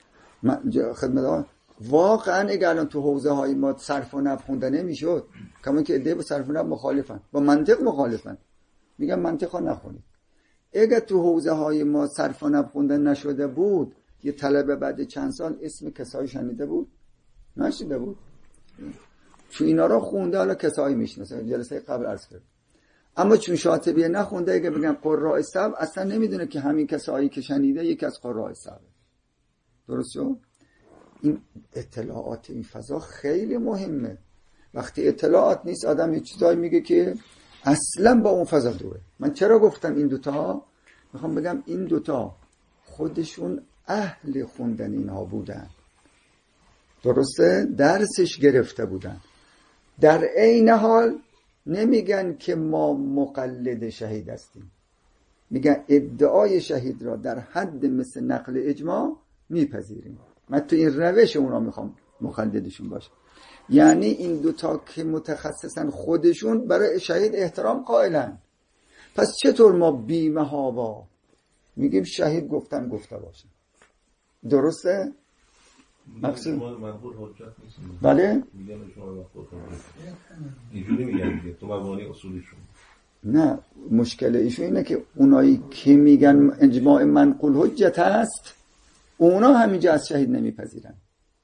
خدمت واقعا اگر الان تو حوزه های ما صرف و نحو خونده نمیشد، کما که ایده با صرف و نحو مخالفن، با منطق مخالفن، میگم منطق ها نخونید. اگر تو حوزه های ما صرف و نحو خونده نشده بود، یه طلبه بعد چند سال اسم کسایی شنیده بود؟ نشنیده بود. چون اینا رو خونده حالا کسایی میشناسه، جلسه قبل عرض کرد. اما چون شاطبیه نخونده، اگه بگم قراء سبع، اصلا نمیدونه که همین کسایی که شنیده یکی از قراء سبع. درست شد؟ این اطلاعات این فضا خیلی مهمه. وقتی اطلاعات نیست آدم یه چیزایی میگه که اصلا با اون فضا دوره. من چرا گفتم این دوتا؟ میخوام بگم این دوتا خودشون اهل خوندن اینها بودن، درسته؟ درسش گرفته بودن. در عین حال نمیگن که ما مقلد شهید هستیم، میگن ادعای شهید را در حد مثل نقل اجماع میپذیریم. من تو این روش اونا میخوام مقلدشون باشه. یعنی این دوتا که متخصصن خودشون برای شهید احترام قائلن. پس چطور ما بی‌محابا میگیم شهید گفته باشه؟ درسته؟ مقصود منقول حجت نیست. بله؟ میگن شما منقول اینجوری میگن دیگه تو مبانی اصولیشون. نه، مشکل ایشون اینه که اونایی که میگن اجماع منقول حجت هست، اونا همینجا از شهید نمیپذیرن.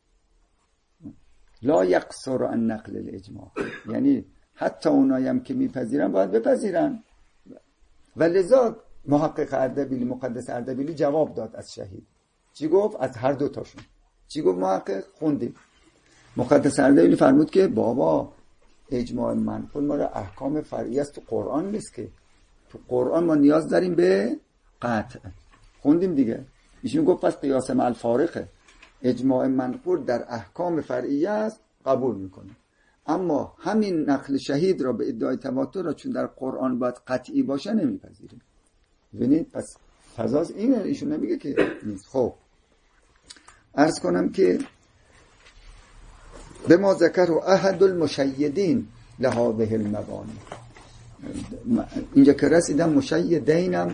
لا یقصر عن نقل الاجماع، یعنی حتی اونایی هم که میپذیرن باید بپذیرن. و لذا محقق اردبیلی، مقدس اردبیلی جواب داد از شهید. چی گفت؟ از هر دو تاشون. چی گفت محقق؟ خوندیم. مقدس اردبیلی فرمود که بابا اجماع منقول ما را احکام فرعی است، تو قرآن نیست که. تو قرآن ما نیاز داریم به قطع. خوندیم دیگه. ایشون گفت پس قیاس مع الفارقه، اجماع منقول در احکام فرعی است، قبول میکنه. اما همین نقل شهید را به ادعای تواتر را چون در قرآن باید قطعی باشه نمیپذیریم. ببینید پس فضاز اینه، ایشون نمیگه که نیست. خب عرض کنم که به ما ذکر احد المشیدین لهذه المبانی، اینجا که رسیدم مشیدینم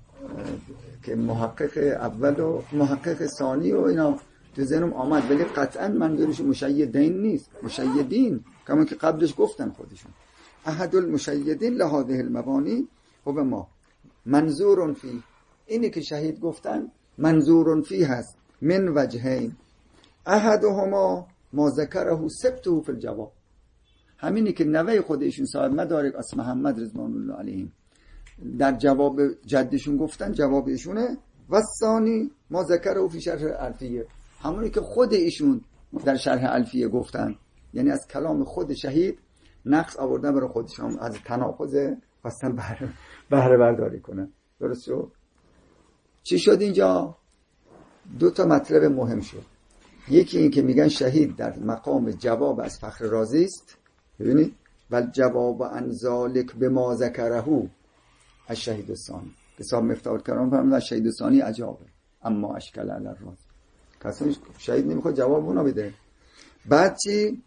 که محقق اول و محقق ثانی و اینا تو ذهنم آمد، ولی قطعا منظورش مشیدین نیست، مشیدین کما که قبلش گفتن خودشون. احد المشیدین لهذه المبانی و به ما منظور فی، اینی که شهید گفتن منظور فی هست من وجهین، احدهما ما ذکره سبته فی الجواب، همینی که نوه خودشون صاحب مدارک اس محمد رضوان الله علیهم در جواب جدشون گفتن، جواب ایشونه. و ثانی ما ذکره فی شرح الفیه، همونی که خود ایشون در شرح الفیه گفتن، یعنی از کلام خود شهید نقص آوردن برای خودشون، از تناقض خواستن بهره برداری کنن. درست شد؟ چی شد اینجا؟ دو تا مطلب مهم شد. یکی این که میگن شهید در مقام جواب از فخر رازی است، ببینید، بل جواب عن ذلک بما ذکره الشهید الثانی، حساب مفتاح الکرام فرمود الشهید الثانی عجابه اما اشکل علی الراز، کسی شهید نمیخواد جواب اونا بده. بعد چی؟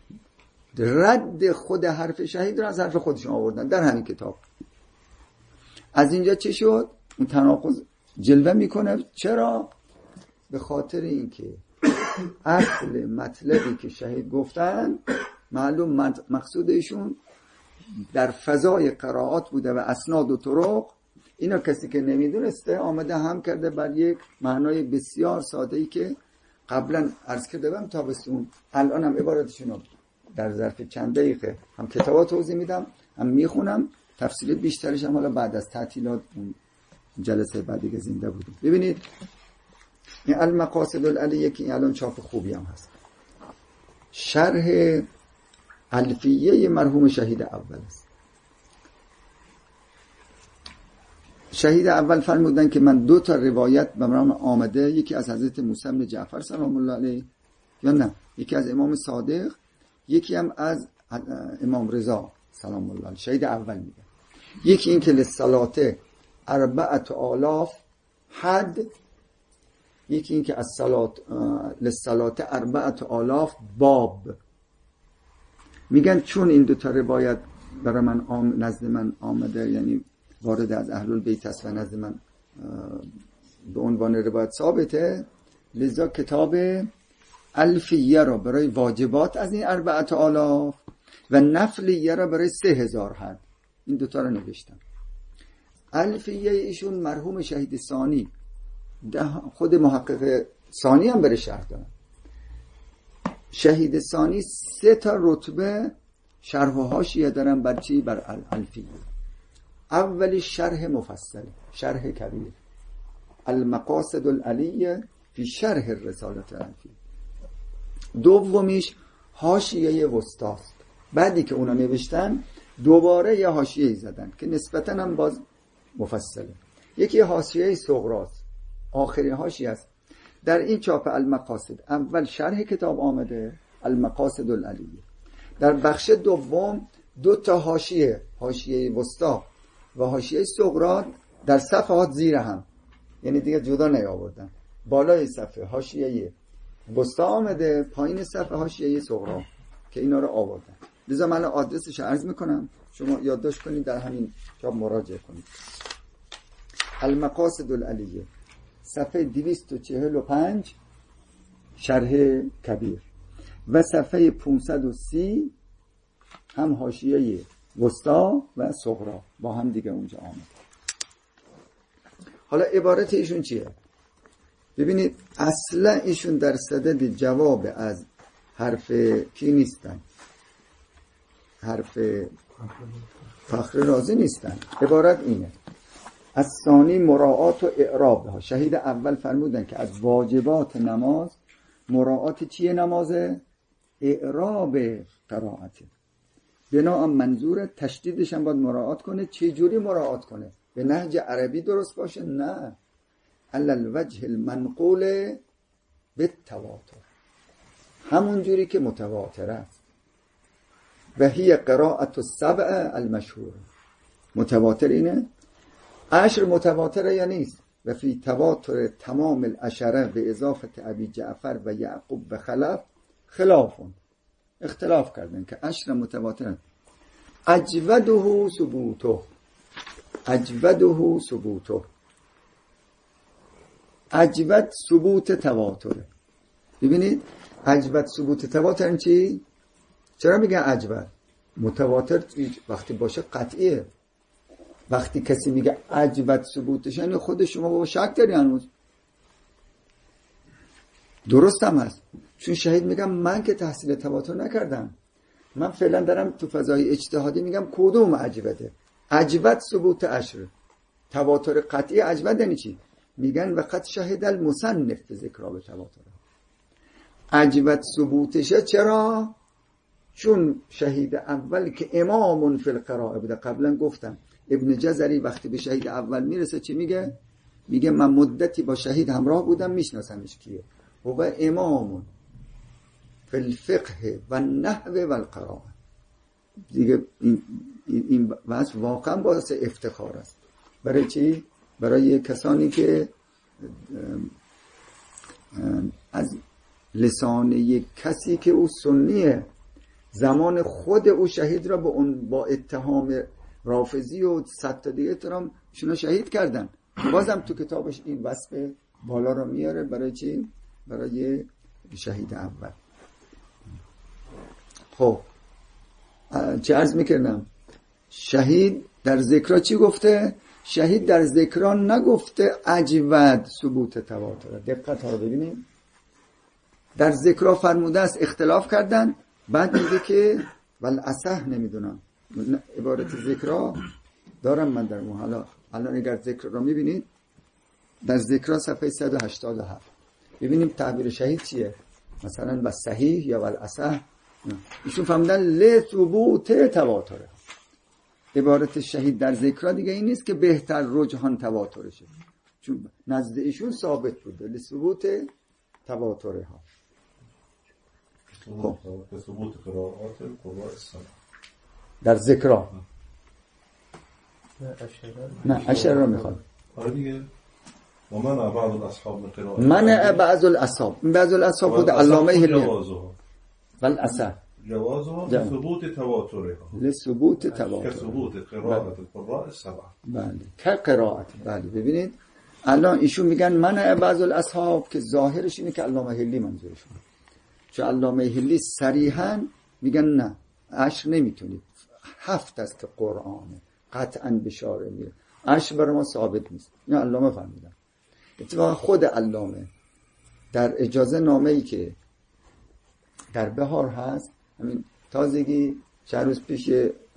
رد خود حرف شهید رو از حرف خودشون آوردن در همین کتاب. از اینجا چی شد؟ اون تناقض جلوه میکنه. چرا؟ به خاطر اینکه اصل مطلبی که شهید گفتن معلوم مقصود ایشون در فضای قرائات بوده و اسناد و طرق، اینا کسی که نمیدونسته آمده هم کرده بر یک معنای بسیار ساده‌ای که قبلا عرض کرده بودم تابستون. الان هم عبارتشون رو در ظرف چند دقیقه هم کتابا توضیح میدم، هم میخونم، تفصیل بیشترش هم حالا بعد از تعطیلات اون جلسه بعدی که زنده بودیم. ببینید این المقاصد العلیه که الان چاپ خوبی هم هست، شرح الفیه مرحوم شهید اول است. شهید اول فرمودن که من دو تا روایت به من آمده، یکی از حضرت موسی بن جعفر سلام الله علیه، یا نه یکی از امام صادق، یکی هم از امام رضا سلام الله علیه. شهید اول میگه یکی این که للصلاه 4000 حد، یکی این که از للصلاه 4000 باب. میگن چون این دو تا روایت برای من نزد من آمده، یعنی وارد از اهل البیت است و نزد من به عنوان روایت ثابته، لذا کتاب الفیه را برای واجبات از این 4000 و نفلیه را برای 3000 حد، این دوتا را نوشتم. الفیه ایشون مرحوم شهید ثانی، خود محقق ثانی هم برای شرح دارن. شهید ثانی 3 تا رتبه شرح و حاشیه دارن بر چی؟ بر الفیه. اولی شرح مفصل، شرح کبیر، المقاصد العلیه فی شرح الرسالة الالفیه. دومیش حاشیه وسطاست، بعدی که اونا نوشتن دوباره یه حاشیه زدن که نسبتاً هم باز مفصله. یکی حاشیه صغراست، آخری حاشیه است. در این چاپ المقاصد اول شرح کتاب آمده المقاصد العلیه، در بخش دوم 2 تا حاشیه، حاشیه وسطا و حاشیه صغرا در صفحات زیر هم، یعنی دیگه جدا نیاوردن. بالای صفحه حاشیه وسطا آمده، پایین صفحه حاشیه صغرا که اینا رو آوردن. لذا من آدرسش عرض میکنم، شما یادداشت کنید، در همین کتاب مراجعه کنید. المقاصد العلیه صفحه 245 شرح کبیر و صفحه 530 هم حاشیه وسطا و صغرا با هم دیگه اونجا آمده. حالا عبارت ایشون چیه؟ ببینید اصلا ایشون در صدد جواب از حرف کی نیستن، حرف فخر رازی نیستن. عبارت اینه: از ثانی مراعات و اعراب ها. شهید اول فرمودن که از واجبات نماز مراعات چیه؟ نمازه اعراب قرائته. بنا منظور تشدیدش هم باید مراعات کنه. چه جوری مراعات کنه؟ به نهج عربی درست باشه؟ نه، علی الوجه المنقول بالتواتر، همون جوری که متواتر است. و هی قرائت السبع المشهور. متواتر اینه. 10 متواتره یا نیست؟ و فی تواتر تمام العشره به اضافه ابی جعفر و یعقوب و خلف خلافون. اختلاف کردن که 10 متواتره. اجوده ثبوته، اجوده ثبوته. اجود ثبوت تواتره. ببینید اجود ثبوت تواتر این چی؟ چرا میگن اجود؟ متواتر وقتی باشه قطعیه. وقتی کسی میگه اجود ثبوتش یعنی خود شما با شک داری هنوز. درست هم هست، چون شهید میگم من که تحصیل تواتر نکردم، من فعلا دارم تو فضای اجتهادی میگم کدوم اجوده. اجود ثبوت 10 تواتر قطعی. اجود یعنی چی؟ میگن وقت شهید المصنف به ذکر به تواتر. اجود ثبوتشه. چرا؟ چون شهید اول که امام فی القراءه بوده. قبلا گفتم ابن جزری وقتی به شهید اول میرسه چی میگه؟ میگه من مدتی با شهید همراه بودم، میشناسمش کیه. هو امام فی الفقه و النحو و القراءه. دیگه این واسه واقعا باعث افتخار است. برای چی؟ برای کسانی که از لسان یک کسی که او سنیه، زمان خود او شهید را با اتهام رافضی و 100 تا دیگه اتهام شنا شهید کردن. بازم تو کتابش این وصف بالا را میاره. برای چی؟ برای شهید اول. خب چه عرض میکردم؟ شهید در ذکرها چی گفته؟ شهید در ذکران نگفته اجود ثبوت تواتر. دقت ها رو ببینیم. در ذکرها فرموده است اختلاف کردن، بعد میگه که والاصح نمیدونم. عبارت ذکرها دارم من در محلا. الان اگر ذکر رو میبینید در ذکرها صفحه 187 ببینیم تعبیر شهید چیه. مثلا و صحیح یا والاصح ایشون فهمیدن لثبوت تواتره. عبارت شهید در ذکرها دیگه این نیست که بهتر رجحان تواترشه، چون نزد ایشون ثابت بوده لثبوت تواتره ها. ثبوت قرائات القراء السبع در ذکرها. نه اشعار رو میخواد. آره دیگه. و منع بعض الاصحاب من قراءات. منع بعض الاصحاب. بعض الاصحاب خود علامه هلی. والاصح جوازها لثبوت تواترها. لثبوت تواتر. كثبوت قراءة القراء السبع. بله که قرائت. بله ببینید الان ایشون میگن منع بعض الاصحاب که ظاهرش اینه که علامه هلی منظورشون. چون علامه هلی صریحاً میگن نه 10 نمیتونید، 7 است که قرآنه قطعاً بشاره میره. 10 برای ما ثابت نیست. این علامه فهمیدن. اتفاقا خود علامه در اجازه نامه‌ای که در بهار هست، همین تازگی چند روز پیش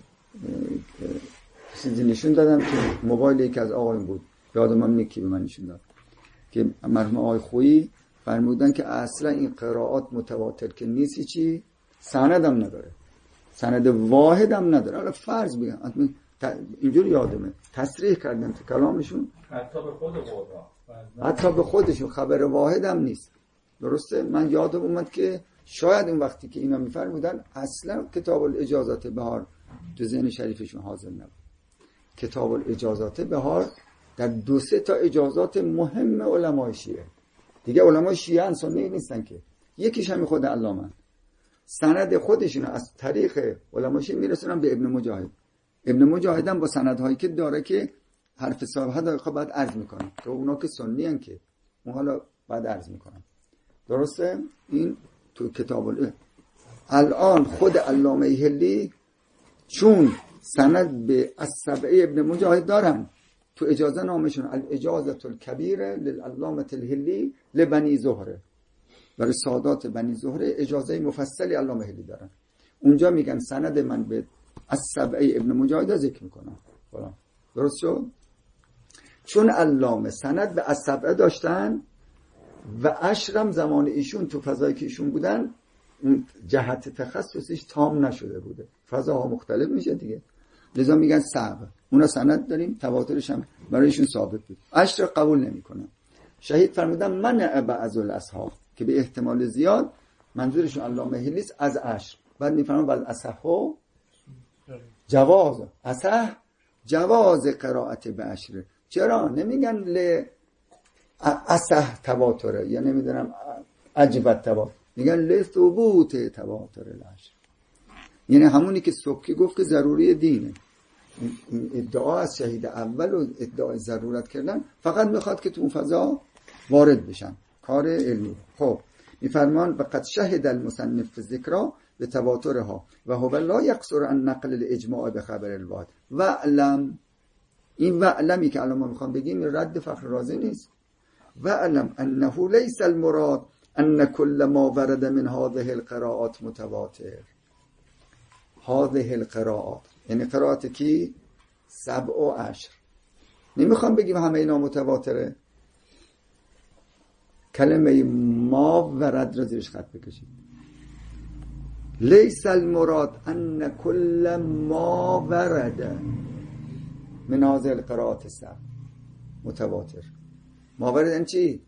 چیزی نشون دادم که موبایل یکی از آقایون بود، یادم هم نیکی به من نشون داد که مرحوم آقای خویی فرمودن که اصلا این قرائات متواتر که نیستی چی سند هم نداره، سند واحد هم نداره. حالا فرض بگم اینجور یادمه تصریح کردن تو کلامشون حتی به خود قرآن، حتی به خودشون خبر واحد هم نیست. درسته؟ من یادم اومد که شاید این وقتی که اینا میفرمودن اصلا کتاب الاجازات بهار تو ذهن شریفشون حاضر نبود. کتاب الاجازات بهار در 2-3 تا اجازات مهم علمای شیعه، دیگه علمای شیعه سنی نیستن که، یکیش همین خود علامه سند خودشون از طریق علمای شیعه میرسونن به ابن مجاهد. ابن مجاهد هم با سندهایی که داره که حرف صاحب دقیقا بعد عرض میکنن که اونا که سنی هن که اون حالا بعد عرض میکنن. درسته؟ این تو کتاب الان خود علامه هلی چون سند به السبعه ابن مجاهد دارن تو اجازه نامشون الاجازه الکبیره للعلامه الهلی لبنی زهره، برای سادات بنی زهره اجازه مفصلی علامه هلی دارن. اونجا میگن سند من به السبعه ابن مجاهد ذکر میکنم. درست شد؟ چون علامه سند به السبعه داشتن و اشرم زمان ایشون تو فضایی که ایشون بودن اون جهت تخصصیش تام نشده بوده، فضاها مختلف میشه دیگه، لذا میگن سبع. اونا سند داریم، تواترش هم برایشون ثابت بود. اشر قبول نمیکنن. شهید فرمودن منع بعض الاصحاب، که به احتمال زیاد منظورشون علامه هلیس از اشر. بعد میفرمان بل اصحو جواز، اصح جواز قرائت به اشر. چرا نمیگن ل اصح تواتره یا نمیدونم عجبت تواتر، میگن ل ثبوت تواتر الاشر. یعنی همونی که سبکی گفت که ضروری دینه. این ادعا از شهید اول و ادعای ضرورت کردن فقط میخواد که تو اون فضا وارد بشن، کار علمی. خب میفرمان وقد شهد المصنف ذکرا به تواترها و هو لا یقصر عن نقل الاجماع به خبر الواحد و علم. این و علمی که الان ما میخوام بگیم رد فخر رازی نیست. و علم انه لیس المراد ان كل ما ورد من هذه القراءات متواتر. هذه القراءات یعنی قرائت کی؟ 7 و 10. نمیخوام بگیم همه اینا متواتره. کلمه ما ورد را زیرش خط بکشید. لیس المراد ان كل ما ورد من هذه القراءات 7 متواتر. ما ورد این چی؟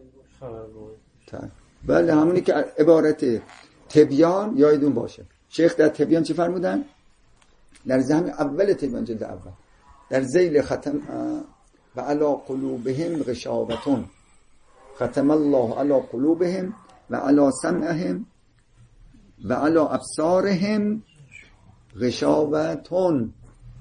بله همونی که عبارت تبیان یادتون باشه. شیخ در تبیان چی فرمودن؟ در زمین اول تبیان جلد اول در ذیل ختم و علی قلوبهم غشاوتون، ختم الله علی قلوبهم و علی سمعهم و علی ابصارهم غشاوتون.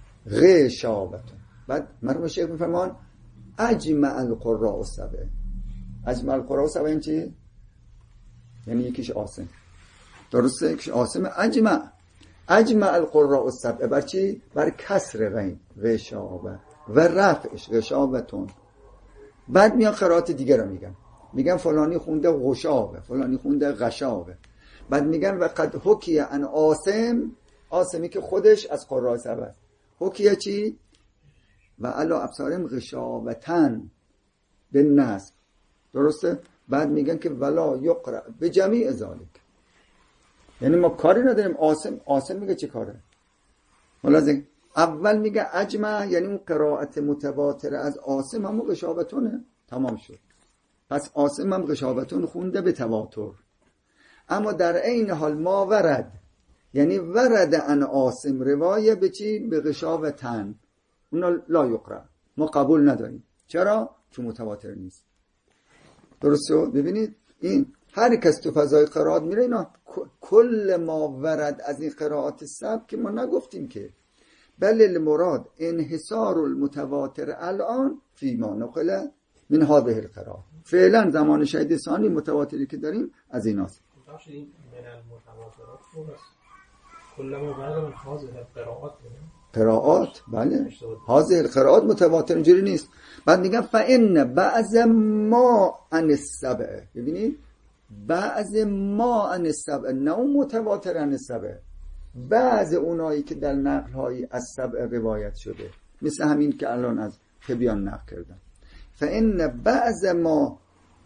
بعد مرحوم شیخ میفرمان اجمع القراء السبع. اجمع القراء السبع این چی؟ یعنی یکیش عاصم، درسته؟ یکیش عاصم. اجمع القراء السبع بر چی؟ بر کسر غین غشاوه و رفعش غشاوتون. بعد میان قرائت دیگه رو میگن فلانی خونده غشاوه، فلانی خونده غشاوه. بعد میگن و قد حکیه ان عاصم، عاصمی که خودش از قراء سبع. حکیه چی؟ و علا ابصارهم غشاوتن به نصب، درسته؟ بعد میگن که ولا یقرأ به جمیع ذالک. یعنی ما کاری نداریم. عاصم میگه چه کاره؟ ملاحظه اول میگه اجمع یعنی اون قرائت متواتر از عاصم هم غشاوتونه، تمام شد. پس عاصم هم غشاوتون خونده به تواتر. اما در عین حال ما ورد یعنی ورد ان عاصم روایه به چی؟ به غشاوتن. اونا لا یقرأ، ما قبول نداریم. چرا؟ چون متواتر نیست. درسته؟ ببینید این هر کس تو فضای قرائت میره اینا کل ما ورد از این قرائات سبع که ما نگفتیم که، بل المراد انحصار المتواتر الان فی ما نقل من هذه القراءات. فعلا زمان شهید ثانی متواتری که داریم از ایناست. این من المتواترات خوبه. کل ما ورد من هذه القراءات. قرائات بله، هذه القراءات متواتر اینجوری نیست. بعد میگن فإن بعض ما عن السبع. ببینید بعض ما عن السبع نه متواتر عن السبع، بعض اونایی که در نقل های از سبع روایت شده، مثل همین که الان از تبیان نقل کردن. فإن بعض ما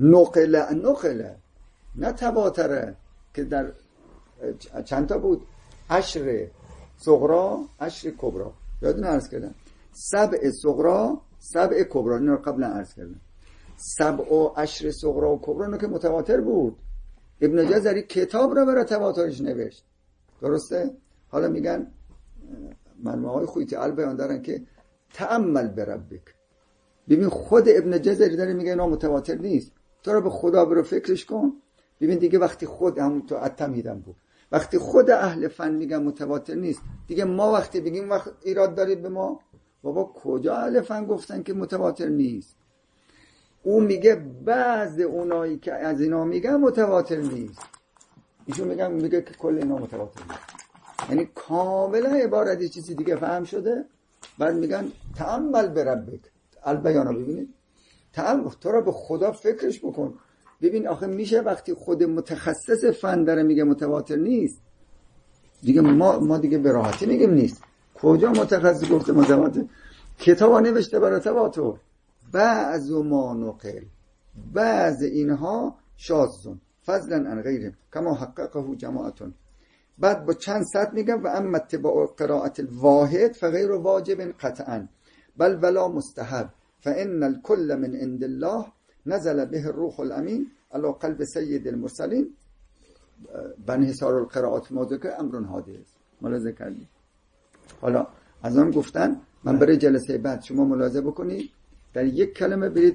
نقل نه تواتره که در چند تا بود؟ 10 صغرا 10 کبرا. یادتون عرض کردم 7 صغرا 7 کبرا، اینو قبلا عرض کردم. 7 و 10 صغرا و کبرا اینو که متواتر بود. ابن جزری کتاب را برای تواترش نوشت، درسته؟ حالا میگن مرموهای خویتی بیان دارن که تأمل بربک. ببین خود ابن جزری داره میگه اینا متواتر نیست، تو را به خدا برو فکرش کن. ببین دیگه وقتی خود همون تو اتمیدم بود، وقتی خود اهل فن میگن متواتر نیست، دیگه ما وقتی بگیم وقت ایراد دارید به ما، بابا کجا اهل فن گفتن که متواتر نیست؟ اون میگه بعض اونایی که از اینا میگن متواتر نیست، ایشون میگه که کل اینا متواتر نیست. یعنی کاملا عبارت چیزی دیگه فهم شده. بعد میگن تأمل بربک، البیان رو ببینید، تو را به خدا فکرش بکن. ببین آخه میشه وقتی خود متخصص فن داره میگه متواتر نیست دیگه، ما دیگه به راحتی میگیم نیست. کجا متخصص گفته متواتر؟ کتابا نوشته برای تواتر. بعض ما نقل، بعض اینها شاذون فضلا عن غیره کما حققه جماعتون. بعد با چند سطر میگم و اما اتباع قراءت الواحد فغیر واجب قطعا بل ولا مستحب فان الكل من عند الله نزل به الروح الامین علی قلب سید المرسلین بانحصار القراءات موضوع امر حادث. ملاحظه کردید؟ حالا از آن گفتن من برای جلسه بعد شما ملاحظه بکنید در یک کلمه برید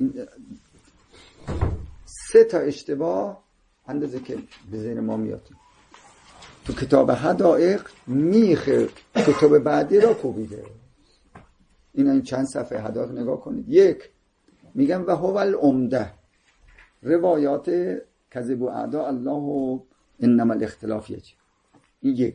3 تا اشتباه اندازه که به ذهن ما میاد تو کتاب حدائق میخه کتاب بعدی را کوبیده. این چند صفحه حدائق نگاه کنید. 1 میگم و هو العمده روایات کذب و اعداء الله و انما الاختلاف یجب. این 1.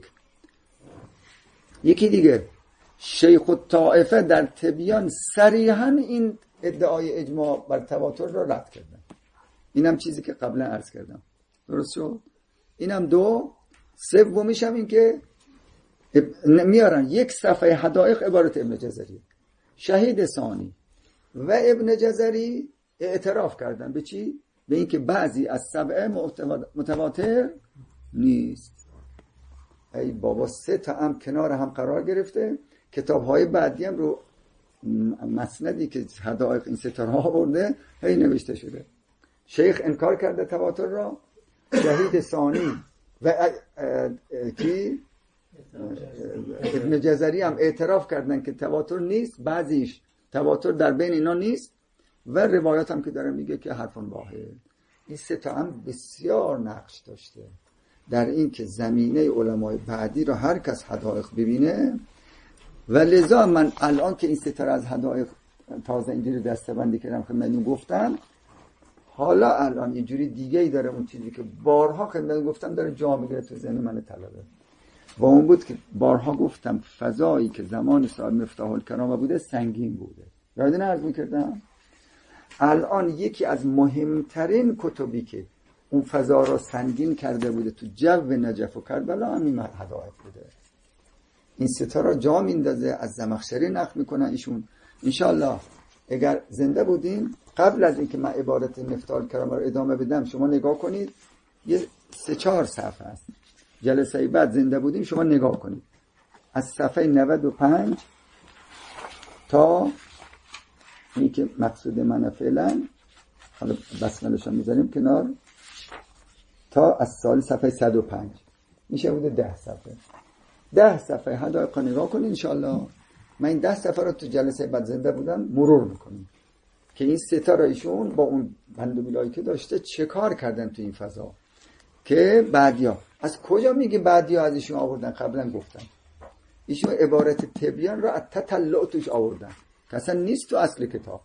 یکی دیگه شیخ الطائفه در تبیان صریحا این ادعای اجماع بر تواتر را رد کردن. اینم چیزی که قبلا عرض کردم. درست شد؟ اینم 2. سومیش هم این که میارن 1 صفحه حدائق عبارت ابن جزری. شهید ثانی و ابن جزری اعتراف کردن به چی؟ به اینکه بعضی از 7 متواتر نیست. ای بابا 3 تا هم کنار هم قرار گرفته. کتاب‌های بعدی هم رو مسندی که حدائق این 3 تا را آورده هی نوشته شده. شیخ انکار کرده تواتر را، شهید ثانی و کی ابن جزری هم اعتراف کردن که تواتر نیست، بعضیش تواتر در بین اینا نیست و روایات هم که داره میگه که حرف واحد. این 3 تا هم بسیار نقش داشته در این که زمینه علمای بعدی را هر کس حدائق ببینه و لذا من الان که این 3 تا از حدائق تازه اینجوری دسته‌بندی کردم خدمتتون گفتم، حالا الان یه جوری دیگه ای داره اون چیزی که بارها خدمتتون گفتم داره جا میگیره تو ذهن من طلبه. و اون بود که بارها گفتم فضایی که زمان صاحب مفتاح الکرامه بوده سنگین بوده. یادتون عرض میکردم الان یکی از مهمترین کتبی که اون فضا را سنگین کرده بوده تو جو نجف و کربلا همین حدائق بوده. این 3 تا را جا میندازه، از زمخشری نقل میکنن ایشون. انشالله اگر زنده بودین قبل از اینکه من عبارت مفتاح الکرامه رو ادامه بدم شما نگاه کنید، یه 3-4 صفحه است. جلسه بعد زنده بودیم شما نگاه کنید از صفحه 95 تا اینی که مقصود من فعلا، حالا بسملش هم میذاریم کنار، تا از سال صفحه 105 میشه بوده 10 صفحه. 10 صفحه حدائق نگاه کنید انشالله. من این 10 صفحه رو تو جلسه بعد زنده بودم مرور میکنیم که این 3 تا ایشون با اون بند و بیلایی که داشته چه کار کردن تو این فضا. که بعدیا از کجا میگه بعدیا از ایشون آوردن؟ قبلا گفتن ایشون عبارت تبیان را از تطلع توش آوردن که اصلا نیست تو اصل کتاب.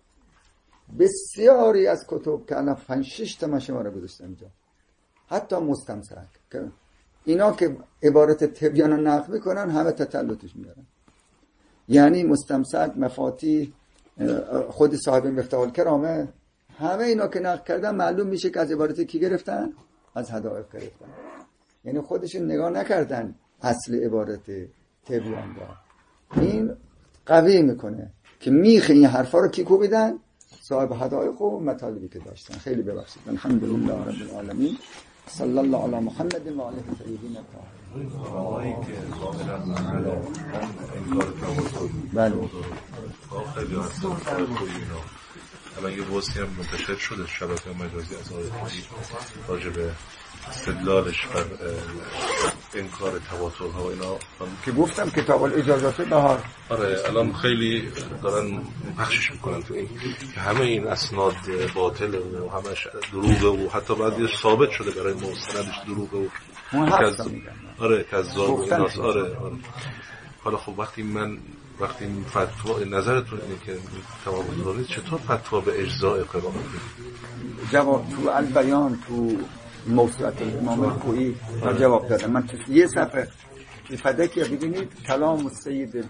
بسیاری از کتب که الان 5-6 تا شما را گذاشتم اینجا، حتی مستمسک که اینا که عبارت تبیان رو نقل میکنن همه تطلع توش میارن. یعنی مستمسک، مفاتیح، خود صاحب مفتاح الکرامه، همه اینا که نقل کردن معلوم میشه که از عبارت کی گرفتن؟ از حدائق گرفتن. یعنی خودشون نگاه نکردن اصل عبارت تبیان را. این قوی میکنه که میخه این حرفا رو کی کوبیدن؟ صاحب حدائق و مطالبی که داشتن. خیلی ببخشید. الحمدلله رب العالمین. صلی الله علی محمد و آله الطیبین الطاهرین. آقایی که ظاهرا انکار تواتر بله خیلی هستن اینا. الان یه بحثی هم منتشر شده شبکه مجازی از آقای خودی راجع به استدلالش بر انکار تواترها و اینا که گفتم کتاب الاجازات بهار. آره الان خیلی دارن پخشش میکنن تو این که همه این اسناد باطله و همش دروغه و حتی بعضیش ثابت شده برای مستندش دروغه و آره کذاب و ایناست. آره حالا خب وقتی فتوا نظرتون اینه که تواتر دارید، چطور فتوا به اجزاء قرائت جواب تو البیان تو موسوعه امام الکویی جواب دادم. من تو یه صفحه فدک ببینید کلام سید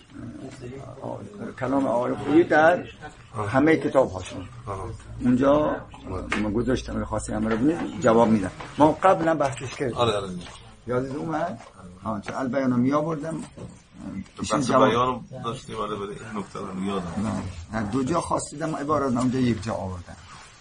کلام آقای خویی در همه کتاب هاشون اونجا ما گذاشتم خاصی همه رو ببینید جواب میدم. ما قبلا بحثش کردیم. آره یادت اومد؟ چون البیانو می آوردم بحث بیانو داشتیم. آره برای این نکته رو یادم. نه دو جا خواستیدم عبارت اونجا یک جا آوردم.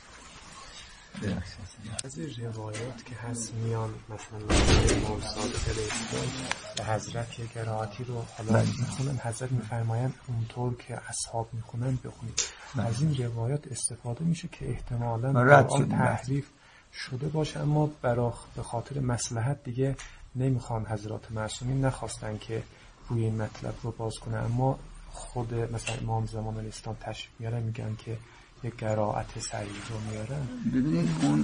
از این روایات که هست میان مثلا امام صادق علیه السلام به حضرت یک قرائتی رو حالا میخونن، حضرت میفرمایند اونطور که اصحاب میخونن بخونید. از این روایات استفاده میشه که احتمالاً قرآن تحریف شده باشه، اما به خاطر مصلحت دیگه نمیخوان، حضرات معصومین نخواستن که روی این مطلب رو باز کنه، اما خود مثلا امام زمان الاسلام تشریف میارن میگن که یک قرائت صحیح رو میارن. ببینید اون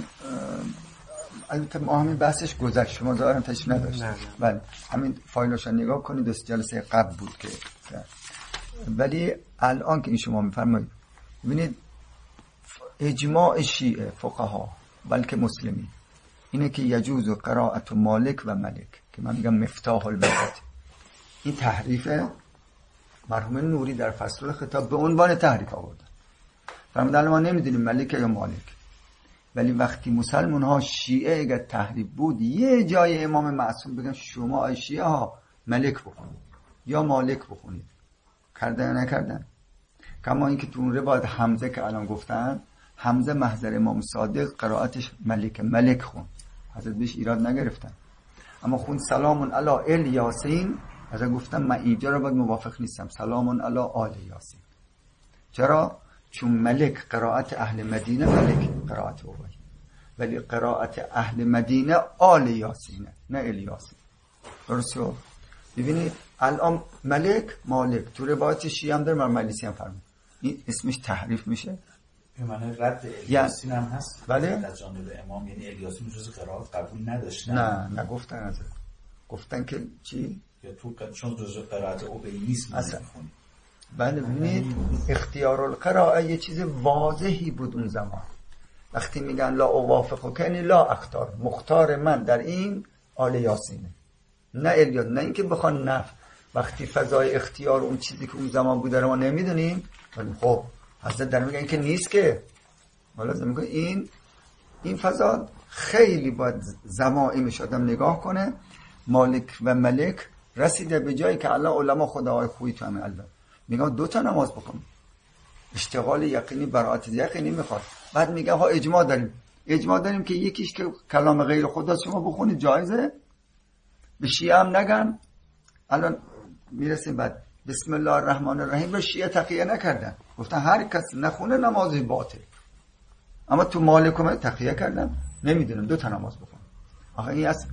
البته ما همین بحثش گذشت، شما ظاهرا تشریف نداشت. بله همین فایلش رو نگاه کنید، دست جلسه قبل بود که ولی الان که این شما میفرمایید ببینید اجماع شیعه فقها بلکه مسلمین اینه که یجوز قرائت مالک و ملک که من میگم مفتاح البیات. این تحریف مرحوم نوری در فصل خطاب به عنوان تحریف آوردن. فرمودن ما نمیدونیم ملک یا مالک، ولی وقتی مسلمان ها شیعه اگر تحریف بود یه جای امام معصوم بگن شما شیعه ها ملک بخونید یا مالک بخونید، کردن یا نکردن؟ کما اینکه تو اون روایت حمزه که الان گفتن، حمزه محضر امام صادق قرائتش ملک خون، حضرت بهش ایراد نگرفتن، اما خون سلام علی الیاسین. حضرت گفتم من اینجا رو باید موافق نیستم، سلام علی آل یاسین. چرا؟ چون ملک قرائت اهل مدینه، ملک قرائت اوبای، ولی قرائت اهل مدینه آل یاسینه نه الیاسین. درسته؟ ببینید الان ملک مالک تو روایت شیعه هم داره، مجلسی هم فرمود این اسمش تحریف میشه. به معنی رد الیاسین هم هست. بله از جانب امام، یعنی الیاسین جزء قرائت قبول نداشتن. نه نگفتن، از گفتن که چی؟ یا تو چون جزء قرائت اوبی نیست اصلا. میخونی. بله ببینید اختیار القراءه یه چیز واضحی بود اون زمان. وقتی میگن لا اوافق کنی لا اختار، مختار من در این آل یاسینه نه الیاس، نه اینکه بخوان نف. وقتی فضای اختیار اون چیزی که اون زمان بوده رو ما نمیدونیم، خب حضرت در میگن که نیست که حالا میگن این فضا خیلی باید زمائمش آدم نگاه کنه. مالک و ملک رسیده به جایی که الله علما خدای خویی تو همین الله میگن 2 تا نماز بخون، اشتغال یقینی براءت یقینی میخواد. بعد میگه ها اجماع داریم که یکیش که کلام غیر خدا شما بخونید جایزه. به شیعه هم نگن. الان میرسیم بعد بسم الله الرحمن الرحیم به شیعه تقیه نکردن، گفتن هر کس نخونه نمازی باطل. اما تو مالک هم تقیه کردن، نمیدونم 2 تا نماز بخون. آخه این از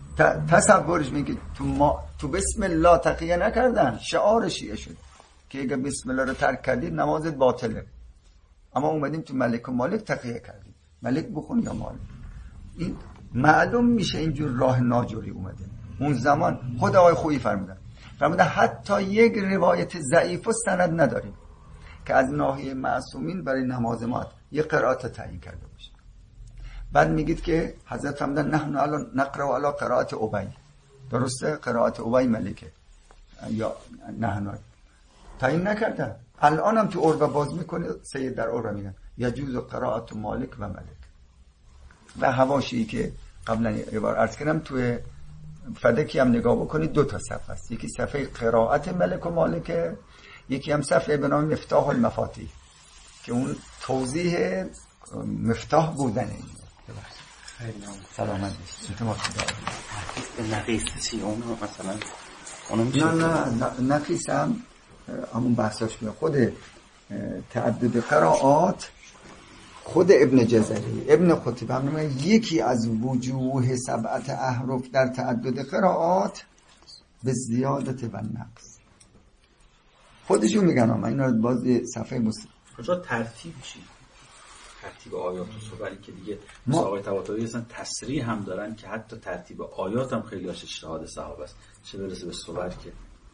تصورش میگه تو بسم الله تقیه نکردن، شعار شیعه شد که اگه بسم الله رو ترک کردید نمازت باطله. اما اومدیم تو ملک و مالک تقیه کردیم، ملک بخون یا مالک. این معلوم میشه اینجور راه ناجوری اومده. اون زمان خود آقای خویی فرمودن حتی یک روایت ضعیف و سند نداریم که از ناحیه معصومین برای نماز ما یک قرائت تعیین کرده باشه. بعد میگید که حضرت فرمودن نحن الان نقرأ علی قرائت ابی. درسته؟ قرائت ابی ملکه یا نحن تعیین نکردن. الان هم تو عربه باز میکنه، سید در عربه میگن یجوز قرائت مالک و ملک. و حواشی که قبلا یه بار عرض کردم توی فدکی هم نگاه بکنید 2 تا صفحه است. یکی صفحه قرائت ملک و مالکه، یکی هم صفحه به نام مفتاح المفاتیح که اون توضیح مفتاح بودن این. سلامت باشید. شما نقیص چی اون مثلا اونم میشه؟ نه نقیص هم همون بحثاش میاد. خود تعدد قرائات خود ابن جزری ابن خطیب هم میگه یکی از وجوه 7 احرف در تعدد قرائات به زیادت و نقص. خودشون میگن من اینا باز صفحه کجا ترتیب چی؟ ترتیب آیات و سور که دیگه مسابقه تواتری هستن، تصریح هم دارن که حتی ترتیب آیات هم خیلی هاش اجتهاد صحابه است، چه برسه به سور که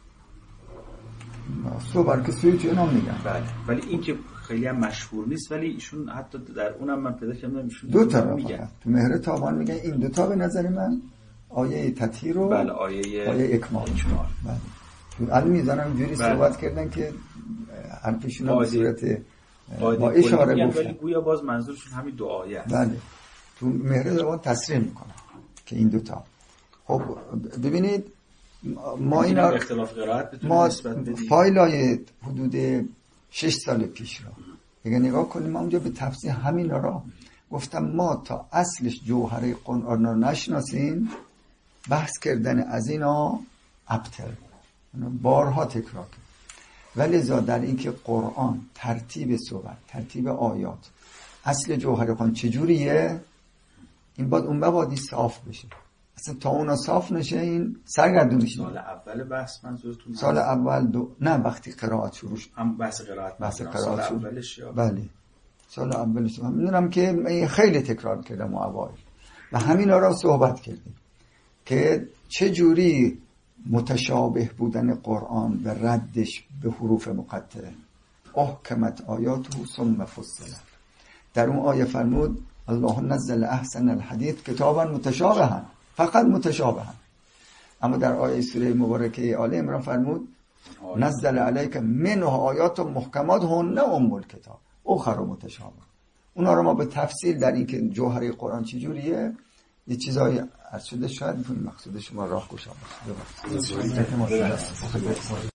سور که سویچ اینا میگن. بله، ولی این که خیلی هم مشهور نیست، ولی ایشون حتی در اونم من پیدا کردم ایشون 2 تا میگن تو مهر تابان میگن این 2 تا به نظر من آیه تطهیر و بله آیه اکمال. بله الان میزنم جوری صحبت کردن که حرفشون هم به صورت با اشاره گفتن، ولی گویا باز منظورشون همین دو آیه است. بله تو مهر زبان تصریح میکنن که این دوتا. خب ببینید ما اینا اختلاف قرائت ما فایلای حدود 6 سال پیش را اگه نگاه کنیم، ما اونجا به تفصیل همین را گفتم. ما تا اصلش جوهره قرآن را نشناسیم، بحث کردن از اینا ابتر بارها تکرار کرد. ولی در اینکه قرآن ترتیب صورت، ترتیب آیات، اصل جوهر قرآن چجوریه، این باید اون باید صاف بشه. اصلا تا اونا صاف نشه این سرگردونش. سال اول بحث منظورتون؟ سال اول نه وقتی قرائت شروع شد. هم بحث قرائت سال اولش یا بله سال اولش. میدونم که خیلی تکرار کردم و اوایل و همینا را صحبت کردیم که چه جوری متشابه بودن قرآن و ردش به حروف مقطعه. احکمت آیاته ثم فصلت. در اون آیه فرمود الله نزل احسن الحدیث کتابا متشابها، فقط متشابها. اما در آیه سوره مبارکه آل عمران فرمود نزل علیک منه آیات محکمات هن ام الکتاب اخر متشابه. اونا رو ما به تفصیل در این که جوهره قرآن چجوریه یه چیزایی عرض شده، شاید مقصود شما راه گشا باشه.